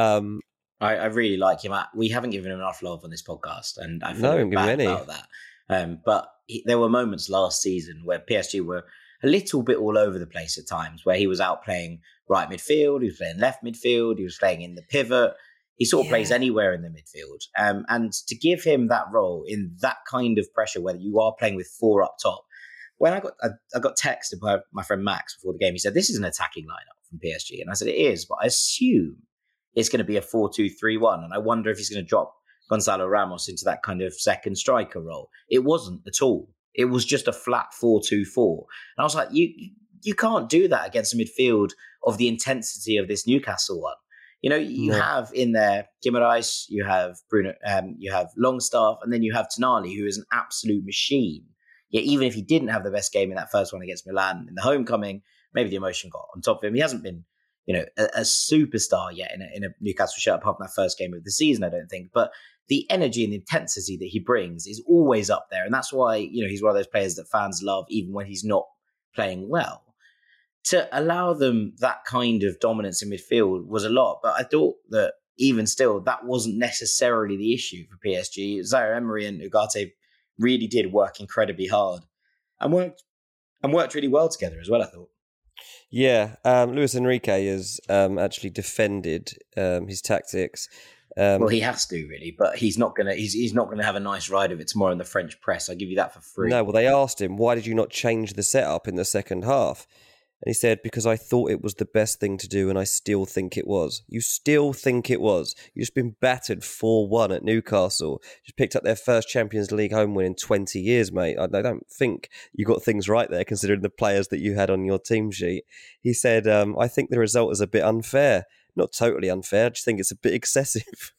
I really like him. We haven't given him enough love on this podcast, and I feel bad about that. But there were moments last season where PSG were a little bit all over the place at times, where he was out playing right midfield, he was playing left midfield, he was playing in the pivot. He sort of plays anywhere in the midfield. And to give him that role in that kind of pressure, whether you are playing with four up top, when I got texted by my friend Max before the game, he said, this is an attacking lineup from PSG. And I said, it is, but I assume it's going to be a 4-2-3-1. And I wonder if he's going to drop Gonzalo Ramos into that kind of second striker role. It wasn't at all. It was just a flat 4-2-4. And I was like, you can't do that against a midfield of the intensity of this Newcastle one. You know, you have in there Guimaraes, you have Bruno, you have Longstaff, and then you have Tonali, who is an absolute machine. Yet even if he didn't have the best game in that first one against Milan in the homecoming, maybe the emotion got on top of him. He hasn't been, you know, a superstar yet in a Newcastle shirt, apart from that first game of the season, I don't think. But the energy and the intensity that he brings is always up there. And that's why, you know, he's one of those players that fans love, even when he's not playing well. To allow them that kind of dominance in midfield was a lot. But I thought that even still, that wasn't necessarily the issue for PSG. Zaire Emery and Ugarte really did work incredibly hard and worked really well together as well, I thought. Yeah, Luis Enrique has actually defended his tactics. Well, he has to really, but he's not gonna have a nice ride of it tomorrow in the French press. I'll give you that for free. No, well, they asked him, why did you not change the setup in the second half? And he said, because I thought it was the best thing to do and I still think it was. You still think it was? You've just been battered 4-1 at Newcastle. Just picked up their first Champions League home win in 20 years, mate. I don't think you got things right there, considering the players that you had on your team sheet. He said, I think the result is a bit unfair. Not totally unfair. I just think it's a bit excessive.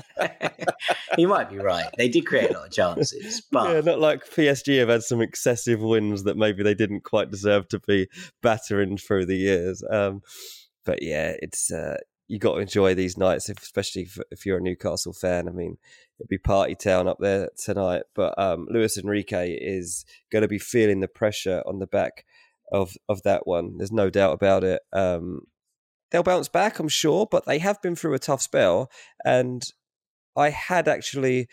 He might be right. They did create a lot of chances. But yeah, not like PSG have had some excessive wins that maybe they didn't quite deserve to be battering through the years. But yeah, it's you got to enjoy these nights, especially if you're a Newcastle fan. I mean, it'd be party town up there tonight. But Luis Enrique is going to be feeling the pressure on the back of that one. There's no doubt about it. They'll bounce back, I'm sure, but they have been through a tough spell. And I had actually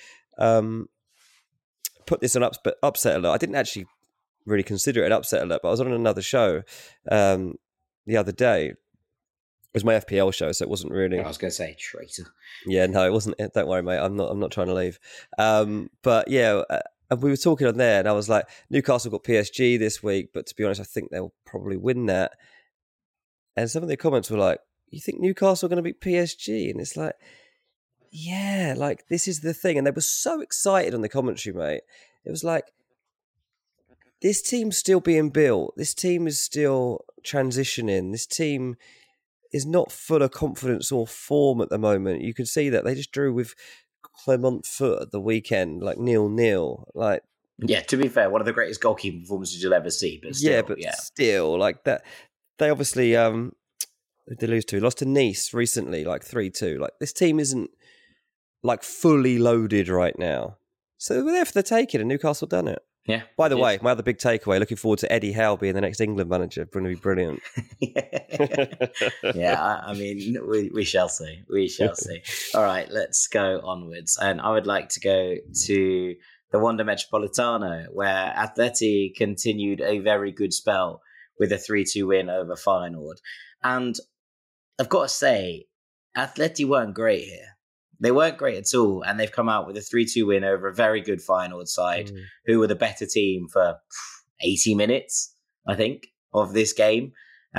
put this on upset alert. I didn't actually really consider it an upset alert, but I was on another show the other day, It was my FPL show, so it wasn't really. I was going to say traitor. Yeah, no, it wasn't. Don't worry, mate. I'm not trying to leave. But yeah, we were talking on there, and I was like, Newcastle got PSG this week, but to be honest, I think they'll probably win that. And some of the comments were like, "You think Newcastle are going to beat PSG?" And it's like, yeah, like this is the thing. And they were so excited on the commentary, mate. It was like, this team's still being built. This team is still transitioning. This team is not full of confidence or form at the moment. You can see that they just drew with Clermont Foot at the weekend, like 0-0. Like, yeah, to be fair, one of the greatest goalkeeping performances you'll ever see. But still, still, like that. They obviously they lose to. Lost to Nice recently, like 3-2. Like this team isn't like fully loaded right now. So we're there for the taking, and Newcastle done it. Yeah. By the way, my other big takeaway, looking forward to Eddie Howe being the next England manager. Going to be brilliant. Yeah, I mean, we shall see. We shall see. All right, let's go onwards. And I would like to go to the Wanda Metropolitano, where Atleti continued a very good spell with a 3-2 win over Feyenoord. And I've got to say, Atleti weren't great here. They weren't great at all, and they've come out with a 3-2 win over a very good Feyenoord side, who were the better team for 80 minutes, I think, of this game.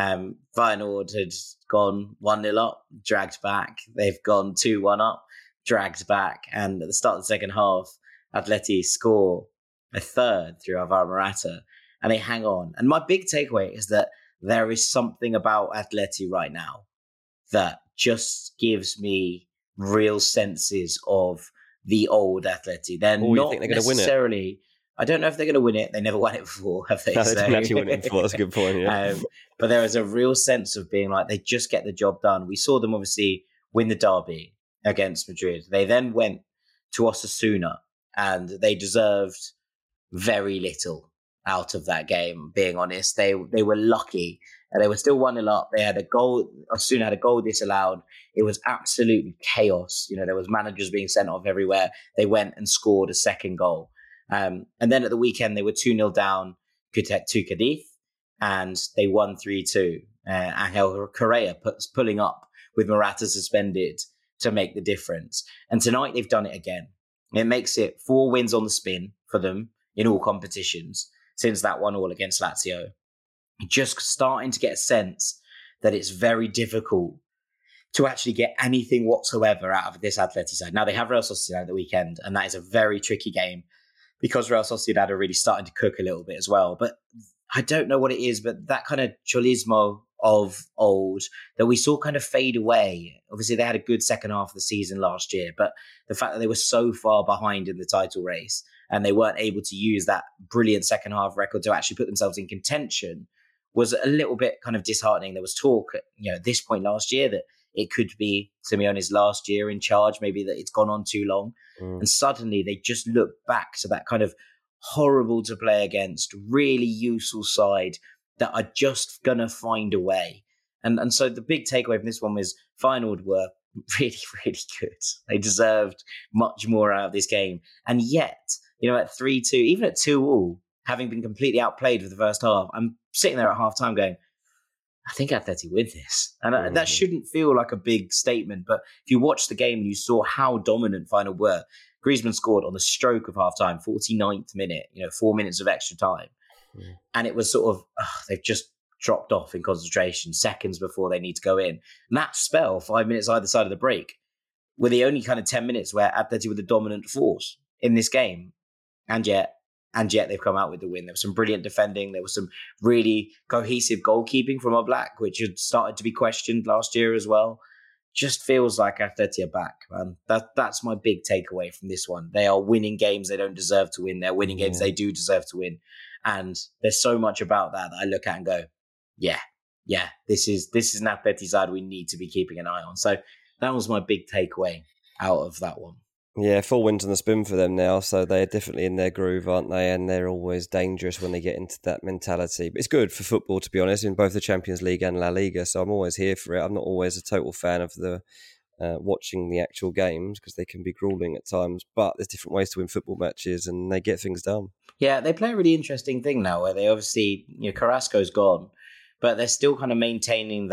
Feyenoord had gone 1-0 up, dragged back. They've gone 2-1 up, dragged back. And at the start of the second half, Atleti score a third through Alvaro Morata, and they hang on. And my big takeaway is that there is something about Atleti right now that just gives me real senses of the old Atleti. They're not necessarily. I don't know if they're going to win it. They never won it before, have they? No, they didn't actually win it before. That's a good point. Yeah. But there is a real sense of being like they just get the job done. We saw them obviously win the derby against Madrid. They then went to Osasuna, and they deserved very little out of that game. Being honest, they were lucky. And they were still 1-0 up. They had a goal. Osasuna had a goal disallowed. It was absolutely chaos. You know, there was managers being sent off everywhere. They went and scored a second goal. And then at the weekend, they were 2-0 down to Cadiz, and they won 3-2. Angel Correa pulling up with Morata suspended to make the difference. And tonight they've done it again. It makes it 4 wins on the spin for them in all competitions since that 1-1 against Lazio. Just starting to get a sense that it's very difficult to actually get anything whatsoever out of this Atleti side. Now, they have Real Sociedad at the weekend, and that is a very tricky game because Real Sociedad are really starting to cook a little bit as well. But I don't know what it is, but that kind of cholismo of old that we saw kind of fade away. Obviously, they had a good second half of the season last year, but the fact that they were so far behind in the title race and they weren't able to use that brilliant second half record to actually put themselves in contention was a little bit kind of disheartening. There was talk at this point last year that it could be Simeone's last year in charge, maybe that it's gone on too long. And suddenly they just look back to that kind of horrible to play against, really useful side that are just going to find a way. And so the big takeaway from this one was Feyenoord were really, really good. They deserved much more out of this game. And yet, at 3-2, even at 2-2, having been completely outplayed for the first half, I'm sitting there at half time going, I think Atleti win this. And that shouldn't feel like a big statement. But if you watched the game and you saw how dominant Feyenoord were, Griezmann scored on the stroke of half time, 49th minute, 4 minutes of extra time. And it was sort of, they've just dropped off in concentration seconds before they need to go in. And that spell, 5 minutes either side of the break, were the only kind of 10 minutes where Atleti were the dominant force in this game. And yet they've come out with the win. There was some brilliant defending. There was some really cohesive goalkeeping from Oblak, which had started to be questioned last year as well. Just feels like Atleti are back, man. That's my big takeaway from this one. They are winning games they don't deserve to win. They're winning games they do deserve to win. And there's so much about that I look at and go, yeah, this is an Atleti side we need to be keeping an eye on. So that was my big takeaway out of that one. Yeah, 4 wins on the spin for them now, so they're definitely in their groove, aren't they? And they're always dangerous when they get into that mentality. But it's good for football, to be honest, in both the Champions League and La Liga, so I'm always here for it. I'm not always a total fan of the watching the actual games because they can be grueling at times, but there's different ways to win football matches and they get things done. Yeah, they play a really interesting thing now where they obviously, Carrasco's gone, but they're still kind of maintaining that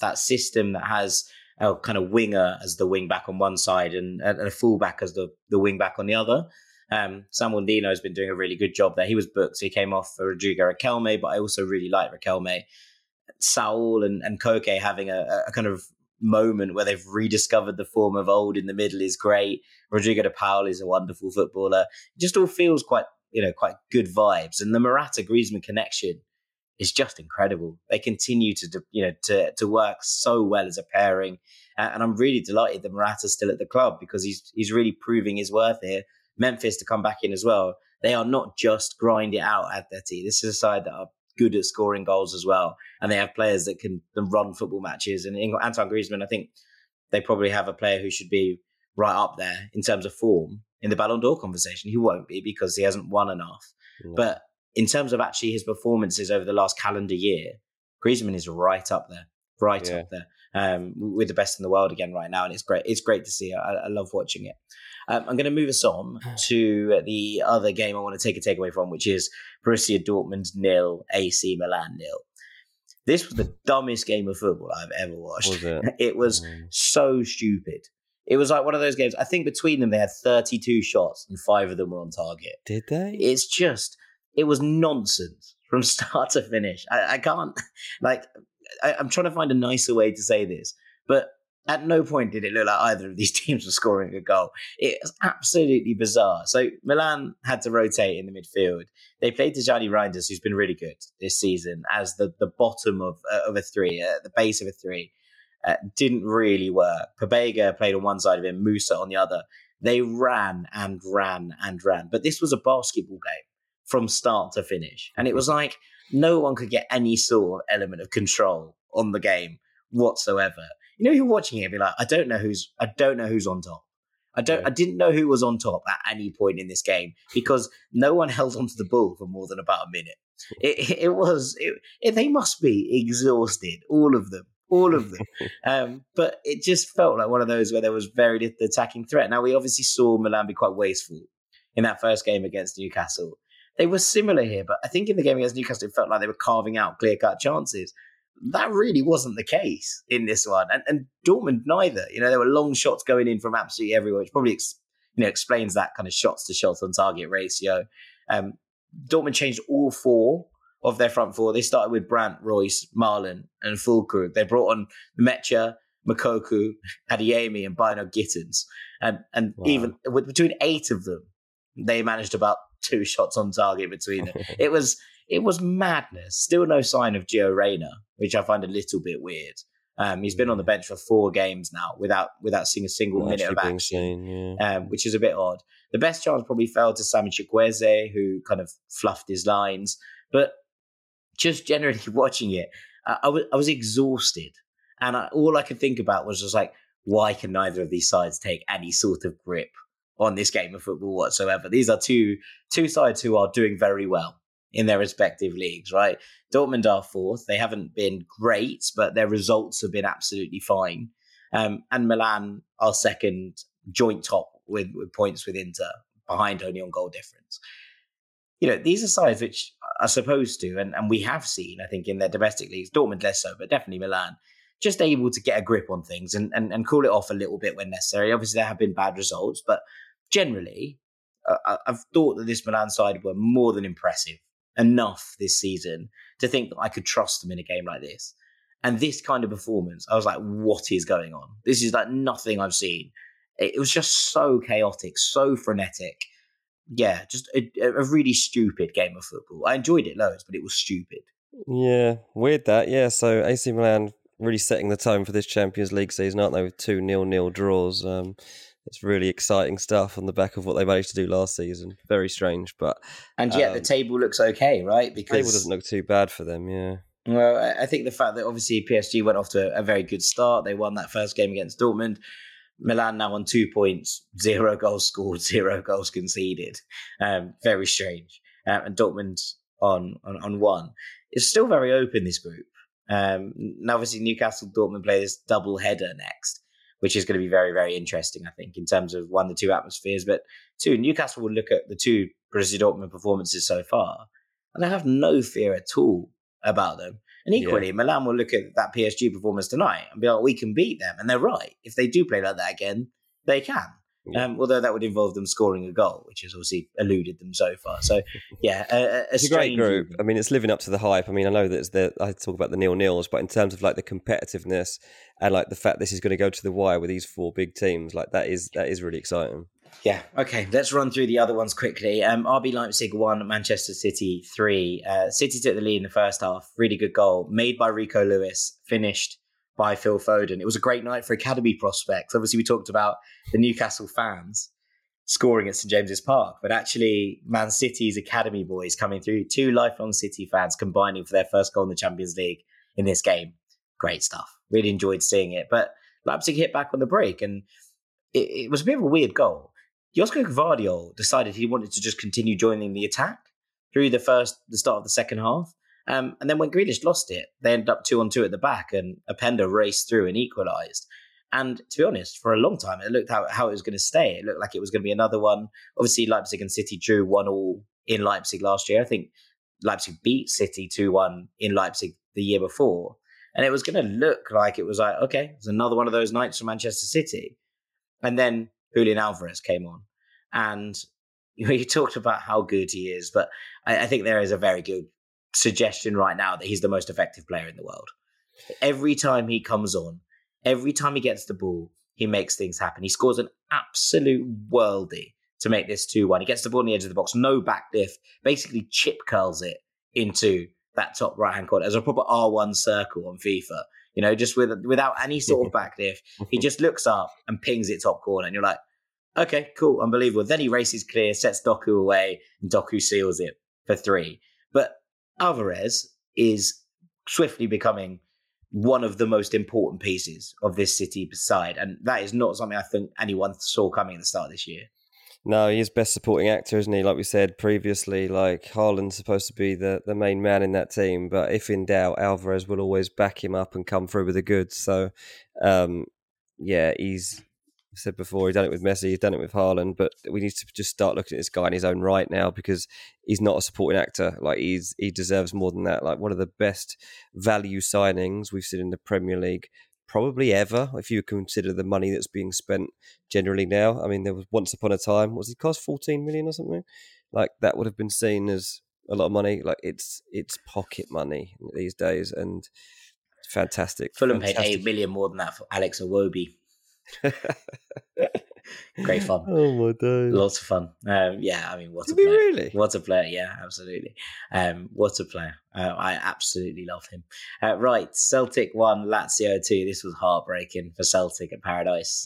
that system that has a kind of winger as the wing back on one side and a full back as the wing back on the other. Samuel Ndino has been doing a really good job there. He was booked, so he came off for Rodrigo Riquelme, but I also really like Riquelme. Saul and Koke having a kind of moment where they've rediscovered the form of old in the middle is great. Rodrigo de Paul is a wonderful footballer. It just all feels quite good vibes. And the Morata-Griezmann connection is just incredible. They continue to work so well as a pairing. And I'm really delighted that Morata's still at the club because he's really proving his worth here. Memphis to come back in as well. They are not just grind it out Atleti. This is a side that are good at scoring goals as well. And they have players that can run football matches. And Antoine Griezmann, I think they probably have a player who should be right up there in terms of form in the Ballon d'Or conversation. He won't be because he hasn't won enough. No. But in terms of actually his performances over the last calendar year, Griezmann is right up there with the best in the world again right now. And it's great. It's great to see. I love watching it. I'm going to move us on to the other game I want to take a takeaway from, which is Borussia Dortmund 0, AC Milan 0. This was the dumbest game of football I've ever watched. Was it? It was so stupid. It was like one of those games. I think between them, they had 32 shots and 5 of them were on target. Did they? It was nonsense from start to finish. I can't, I'm trying to find a nicer way to say this, but at no point did it look like either of these teams were scoring a goal. It was absolutely bizarre. So Milan had to rotate in the midfield. They played Tijani Reinders, who's been really good this season, as the bottom of a three, the base of a three. Didn't really work. Pabega played on one side of him, Musa on the other. They ran and ran and ran. But this was a basketball game from start to finish. And it was like no one could get any sort of element of control on the game whatsoever. You know, you're watching it and be like, I don't know who's on top. I didn't know who was on top at any point in this game because no one held onto the ball for more than about a minute. They must be exhausted, all of them. But it just felt like one of those where there was very little attacking threat. Now, we obviously saw Milan be quite wasteful in that first game against Newcastle. They were similar here, but I think in the game against Newcastle, it felt like they were carving out clear-cut chances. That really wasn't the case in this one. And Dortmund neither. You know, there were long shots going in from absolutely everywhere, which probably explains that kind of shots to shots on target ratio. Dortmund changed all 4 of their front 4. They started with Brandt, Royce, Marlon, and Fulkrug. They brought on Mecha, Moukoko, Adeyemi, and Bino Gittins. And wow. Even between 8 of them, they managed about 2 shots on target between them. It was madness. Still no sign of Gio Reyna, which I find a little bit weird. He's been on the bench for 4 games now without seeing a single minute of action, which is a bit odd. The best chance probably fell to Sami Chukwueze, who kind of fluffed his lines. But just generally watching it, I was exhausted. And all I could think about was just like, why can neither of these sides take any sort of grip on this game of football whatsoever? These are two sides who are doing very well in their respective leagues, right? Dortmund are 4th. They haven't been great, but their results have been absolutely fine. And Milan are 2nd, joint top with points with Inter, behind only on goal difference. You know, these are sides which are supposed to, and we have seen, I think, in their domestic leagues, Dortmund less so, but definitely Milan, just able to get a grip on things and call it off a little bit when necessary. Obviously, there have been bad results, but generally, I've thought that this Milan side were more than impressive enough this season to think that I could trust them in a game like this. And this kind of performance, I was like, what is going on? This is like nothing I've seen. It was just so chaotic, so frenetic. Yeah, just a really stupid game of football. I enjoyed it loads, but it was stupid. Yeah, weird that. Yeah, so AC Milan really setting the tone for this Champions League season, aren't they, with 2 0-0 draws? It's really exciting stuff on the back of what they managed to do last season. Very strange, but... And yet the table looks okay, right? Because the table doesn't look too bad for them, yeah. Well, I think the fact that obviously PSG went off to a very good start. They won that first game against Dortmund. Milan now on 2 points, 0 goals scored, 0 goals conceded. Very strange. And Dortmund on 1. It's still very open, this group. Now, obviously, Newcastle Dortmund play this double header next, which is going to be very, very interesting, I think, in terms of 1, the 2 atmospheres. But 2, Newcastle will look at the 2 Borussia Dortmund performances so far, and they have no fear at all about them. And equally, Milan will look at that PSG performance tonight and be like, we can beat them. And they're right. If they do play like that again, they can. Although that would involve them scoring a goal, which has obviously eluded them so far. So, yeah, it's a great group. I mean, it's living up to the hype. I mean, I know that I talk about the 0-0s, but in terms of like the competitiveness and like the fact this is going to go to the wire with these 4 big teams, like that is really exciting. Yeah, okay. Let's run through the other ones quickly. RB Leipzig 1, Manchester City 3. City took the lead in the first half. Really good goal made by Rico Lewis, finished by Phil Foden. It was a great night for academy prospects. Obviously, we talked about the Newcastle fans scoring at St James's Park, but actually Man City's academy boys coming through, 2 lifelong City fans combining for their first goal in the Champions League in this game. Great stuff. Really enjoyed seeing it. But Leipzig hit back on the break, and it was a bit of a weird goal. Josko Gvardiol decided he wanted to just continue joining the attack through the start of the second half. And then when Grealish lost it, they ended up 2-on-2 at the back, and Openda raced through and equalised. And to be honest, for a long time, it looked how it was going to stay. It looked like it was going to be another one. Obviously, Leipzig and City drew 1-1 in Leipzig last year. I think Leipzig beat City 2-1 in Leipzig the year before. And it was going to look like it was like, okay, it's another one of those nights for Manchester City. And then Julian Alvarez came on. And you talked about how good he is, but I think there is a very good suggestion right now that he's the most effective player in the world. Every time he comes on, every time he gets the ball, he makes things happen. He scores an absolute worldie to make this 2-1. He gets the ball on the edge of the box, no backlift, basically chip curls it into that top right-hand corner as a proper R1 circle on FIFA. You know, just without any sort of backlift. He just looks up and pings it top corner, and you're like, okay, cool, unbelievable. Then he races clear, sets Doku away, and Doku seals it for 3. But Alvarez is swiftly becoming one of the most important pieces of this City side. And that is not something I think anyone saw coming at the start of this year. No, he is best supporting actor, isn't he? Like we said previously, like Haaland's supposed to be the main man in that team. But if in doubt, Alvarez will always back him up and come through with the goods. So, he's said before, he's done it with Messi, he's done it with Haaland, but we need to just start looking at this guy in his own right now, because he's not a supporting actor. Like he deserves more than that. Like one of the best value signings we've seen in the Premier League probably ever, if you consider the money that's being spent generally now. I mean, there was once upon a time, was he cost 14 million or something? Like that would have been seen as a lot of money. Like it's pocket money these days, and fantastic. Fulham paid 8 million more than that for Alex Iwobi. Great fun. Oh my days. Lots of fun. What a player. Really? What a player. Yeah, absolutely. What a player. I absolutely love him. Right. Celtic 1, Lazio 2. This was heartbreaking for Celtic at Paradise.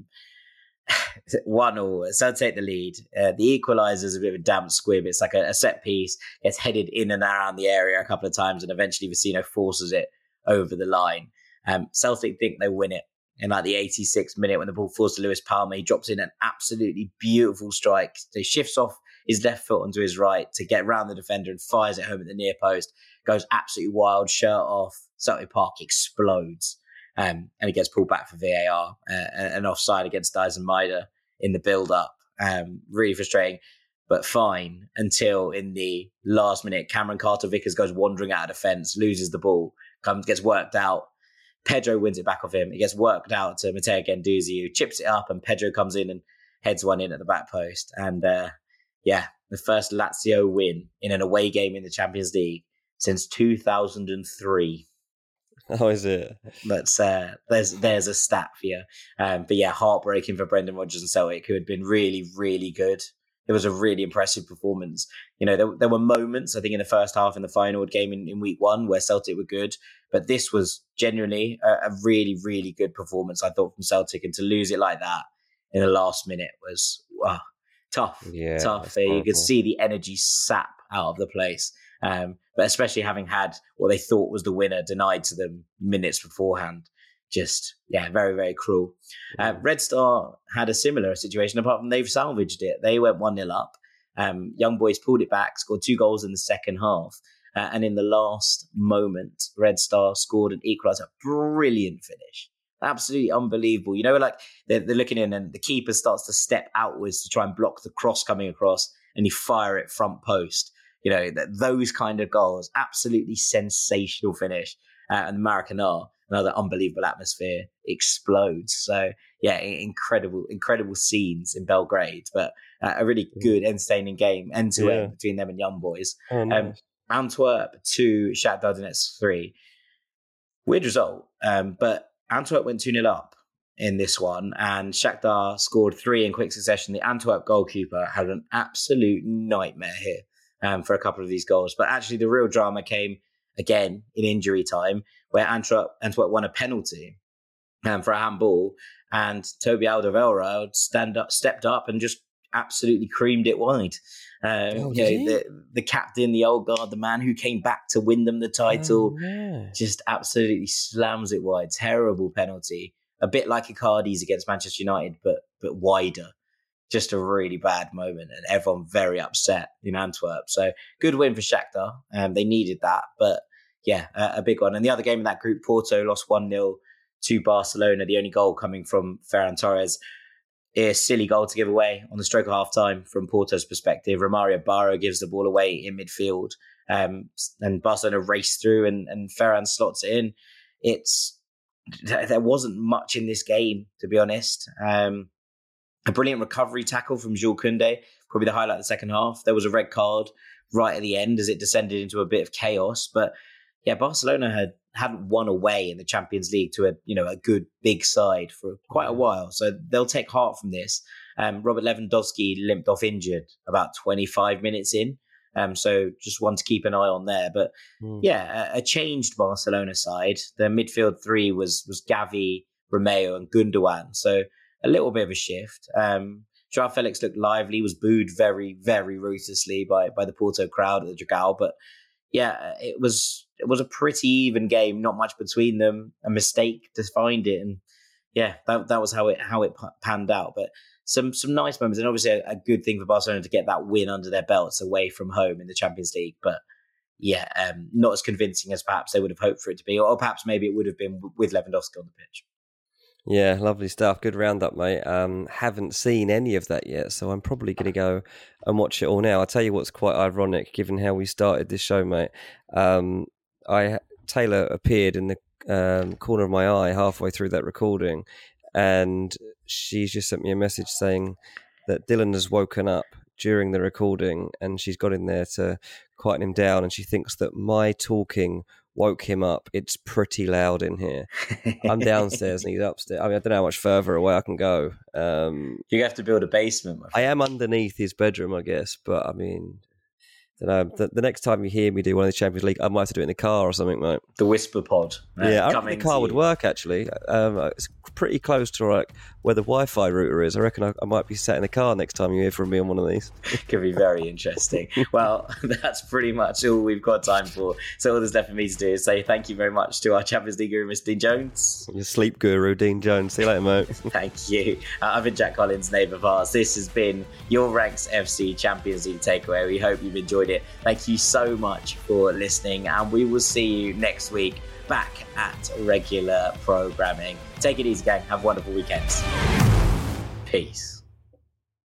1-1. Celtic the lead. The equaliser is a bit of a damp squib. It's like a set piece. Gets headed in and around the area a couple of times, and eventually Vecino forces it over the line. Celtic think they win it. In like the 86th minute, when the ball falls to Lewis Palmer, he drops in an absolutely beautiful strike. So he shifts off his left foot onto his right to get around the defender and fires it home at the near post. Goes absolutely wild, shirt off. Celtic Park explodes. And he gets pulled back for VAR. An offside against Dyson Maeda in the build-up. Really frustrating, but fine, until in the last minute, Cameron Carter-Vickers goes wandering out of defence, loses the ball, gets worked out. Pedro wins it back off him. It gets worked out to Matteo Guendouzi, who chips it up, and Pedro comes in and heads one in at the back post. And the first Lazio win in an away game in the Champions League since 2003. Oh, is it? That's there's a stat for you. But yeah, heartbreaking for Brendan Rodgers and Celtic, who had been really, really good. It was a really impressive performance. You know, there were moments, I think, in the first half in the final game in week 1 where Celtic were good. But this was genuinely a really, really good performance, I thought, from Celtic. And to lose it like that in the last minute was tough. Yeah, tough. You could see the energy sap out of the place. But especially having had what they thought was the winner denied to them minutes beforehand. Just, very, very cruel. Red Star had a similar situation, apart from they've salvaged it. They went 1-0 up. Young Boys pulled it back, scored 2 goals in the second half. And in the last moment, Red Star scored an equaliser. Brilliant finish. Absolutely unbelievable. You know, like they're looking in and the keeper starts to step outwards to try and block the cross coming across, and you fire it front post. those kind of goals, absolutely sensational finish. And the Maracanã, another unbelievable atmosphere, explodes. So yeah, incredible scenes in Belgrade, but a really good, entertaining game end to end between them and Young Boys. Oh, nice. Antwerp 2, Shakhtar Donetsk 3. Weird result, but Antwerp went 2-0 up in this one, and Shakhtar scored 3 in quick succession. The Antwerp goalkeeper had an absolute nightmare here for a couple of these goals. But actually, the real drama came again in injury time, where Antwerp won a penalty for a handball, and Toby Alderweireld stepped up and just absolutely creamed it wide. The captain, the old guard, the man who came back to win them the title, just absolutely slams it wide. Terrible penalty, a bit like Icardi's against Manchester United, but wider. Just a really bad moment, and everyone very upset in Antwerp. So good win for Shakhtar. They needed that, but yeah, a big one. And the other game in that group, Porto lost 1-0 to Barcelona. The only goal coming from Ferran Torres. A silly goal to give away on the stroke of half time from Porto's perspective. Romario Barro gives the ball away in midfield, and Barcelona race through, and Ferran slots it in. There wasn't much in this game, to be honest. A brilliant recovery tackle from Jules Koundé, probably the highlight of the second half. There was a red card right at the end as it descended into a bit of chaos. But yeah, Barcelona hadn't won away in the Champions League to a good big side for quite a while. So they'll take heart from this. Robert Lewandowski limped off injured about 25 minutes in. So just one to keep an eye on there. But a changed Barcelona side. The midfield three was Gavi, Romeo and Gundogan. So a little bit of a shift. Joao Felix looked lively, was booed very, very ruthlessly by the Porto crowd at the Dragao. But yeah, it was a pretty even game, not much between them, a mistake to find it. And yeah, that was how it panned out. But some nice moments, and obviously a good thing for Barcelona to get that win under their belts away from home in the Champions League. But yeah, not as convincing as perhaps they would have hoped for it to be, or perhaps maybe it would have been with Lewandowski on the pitch. Yeah, lovely stuff. Good roundup, mate. Haven't seen any of that yet, so I'm probably going to go and watch it all now. I'll tell you what's quite ironic, given how we started this show, mate. Taylor appeared in the corner of my eye halfway through that recording, and she's just sent me a message saying that Dylan has woken up during the recording, and she's got in there to quieten him down, and she thinks that my talking woke him up. It's pretty loud in here. I'm downstairs and he's upstairs. I mean, I don't know how much further away I can go. You have to build a basement. I am underneath his bedroom, I guess, but I mean, the next time you hear me do one of the Champions League, I might have to do it in the car or something, mate. The Whisper Pod. Yeah, I think the car would work, actually. It's pretty close to where the Wi-Fi router is. I reckon I might be sat in the car next time you hear from me on one of these. Could be very interesting. Well, that's pretty much all we've got time for. So all there's left for me to do is say thank you very much to our Champions League guru, Mr. Dean Jones. Your sleep guru, Dean Jones. See you later, mate. Thank you. I've been Jack Collins, neighbour of ours. This has been your Ranks FC Champions League takeaway. We hope you've enjoyed it. Thank you so much for listening, and we will see you next week back at regular programming. Take it easy, gang. Have wonderful weekends. Peace.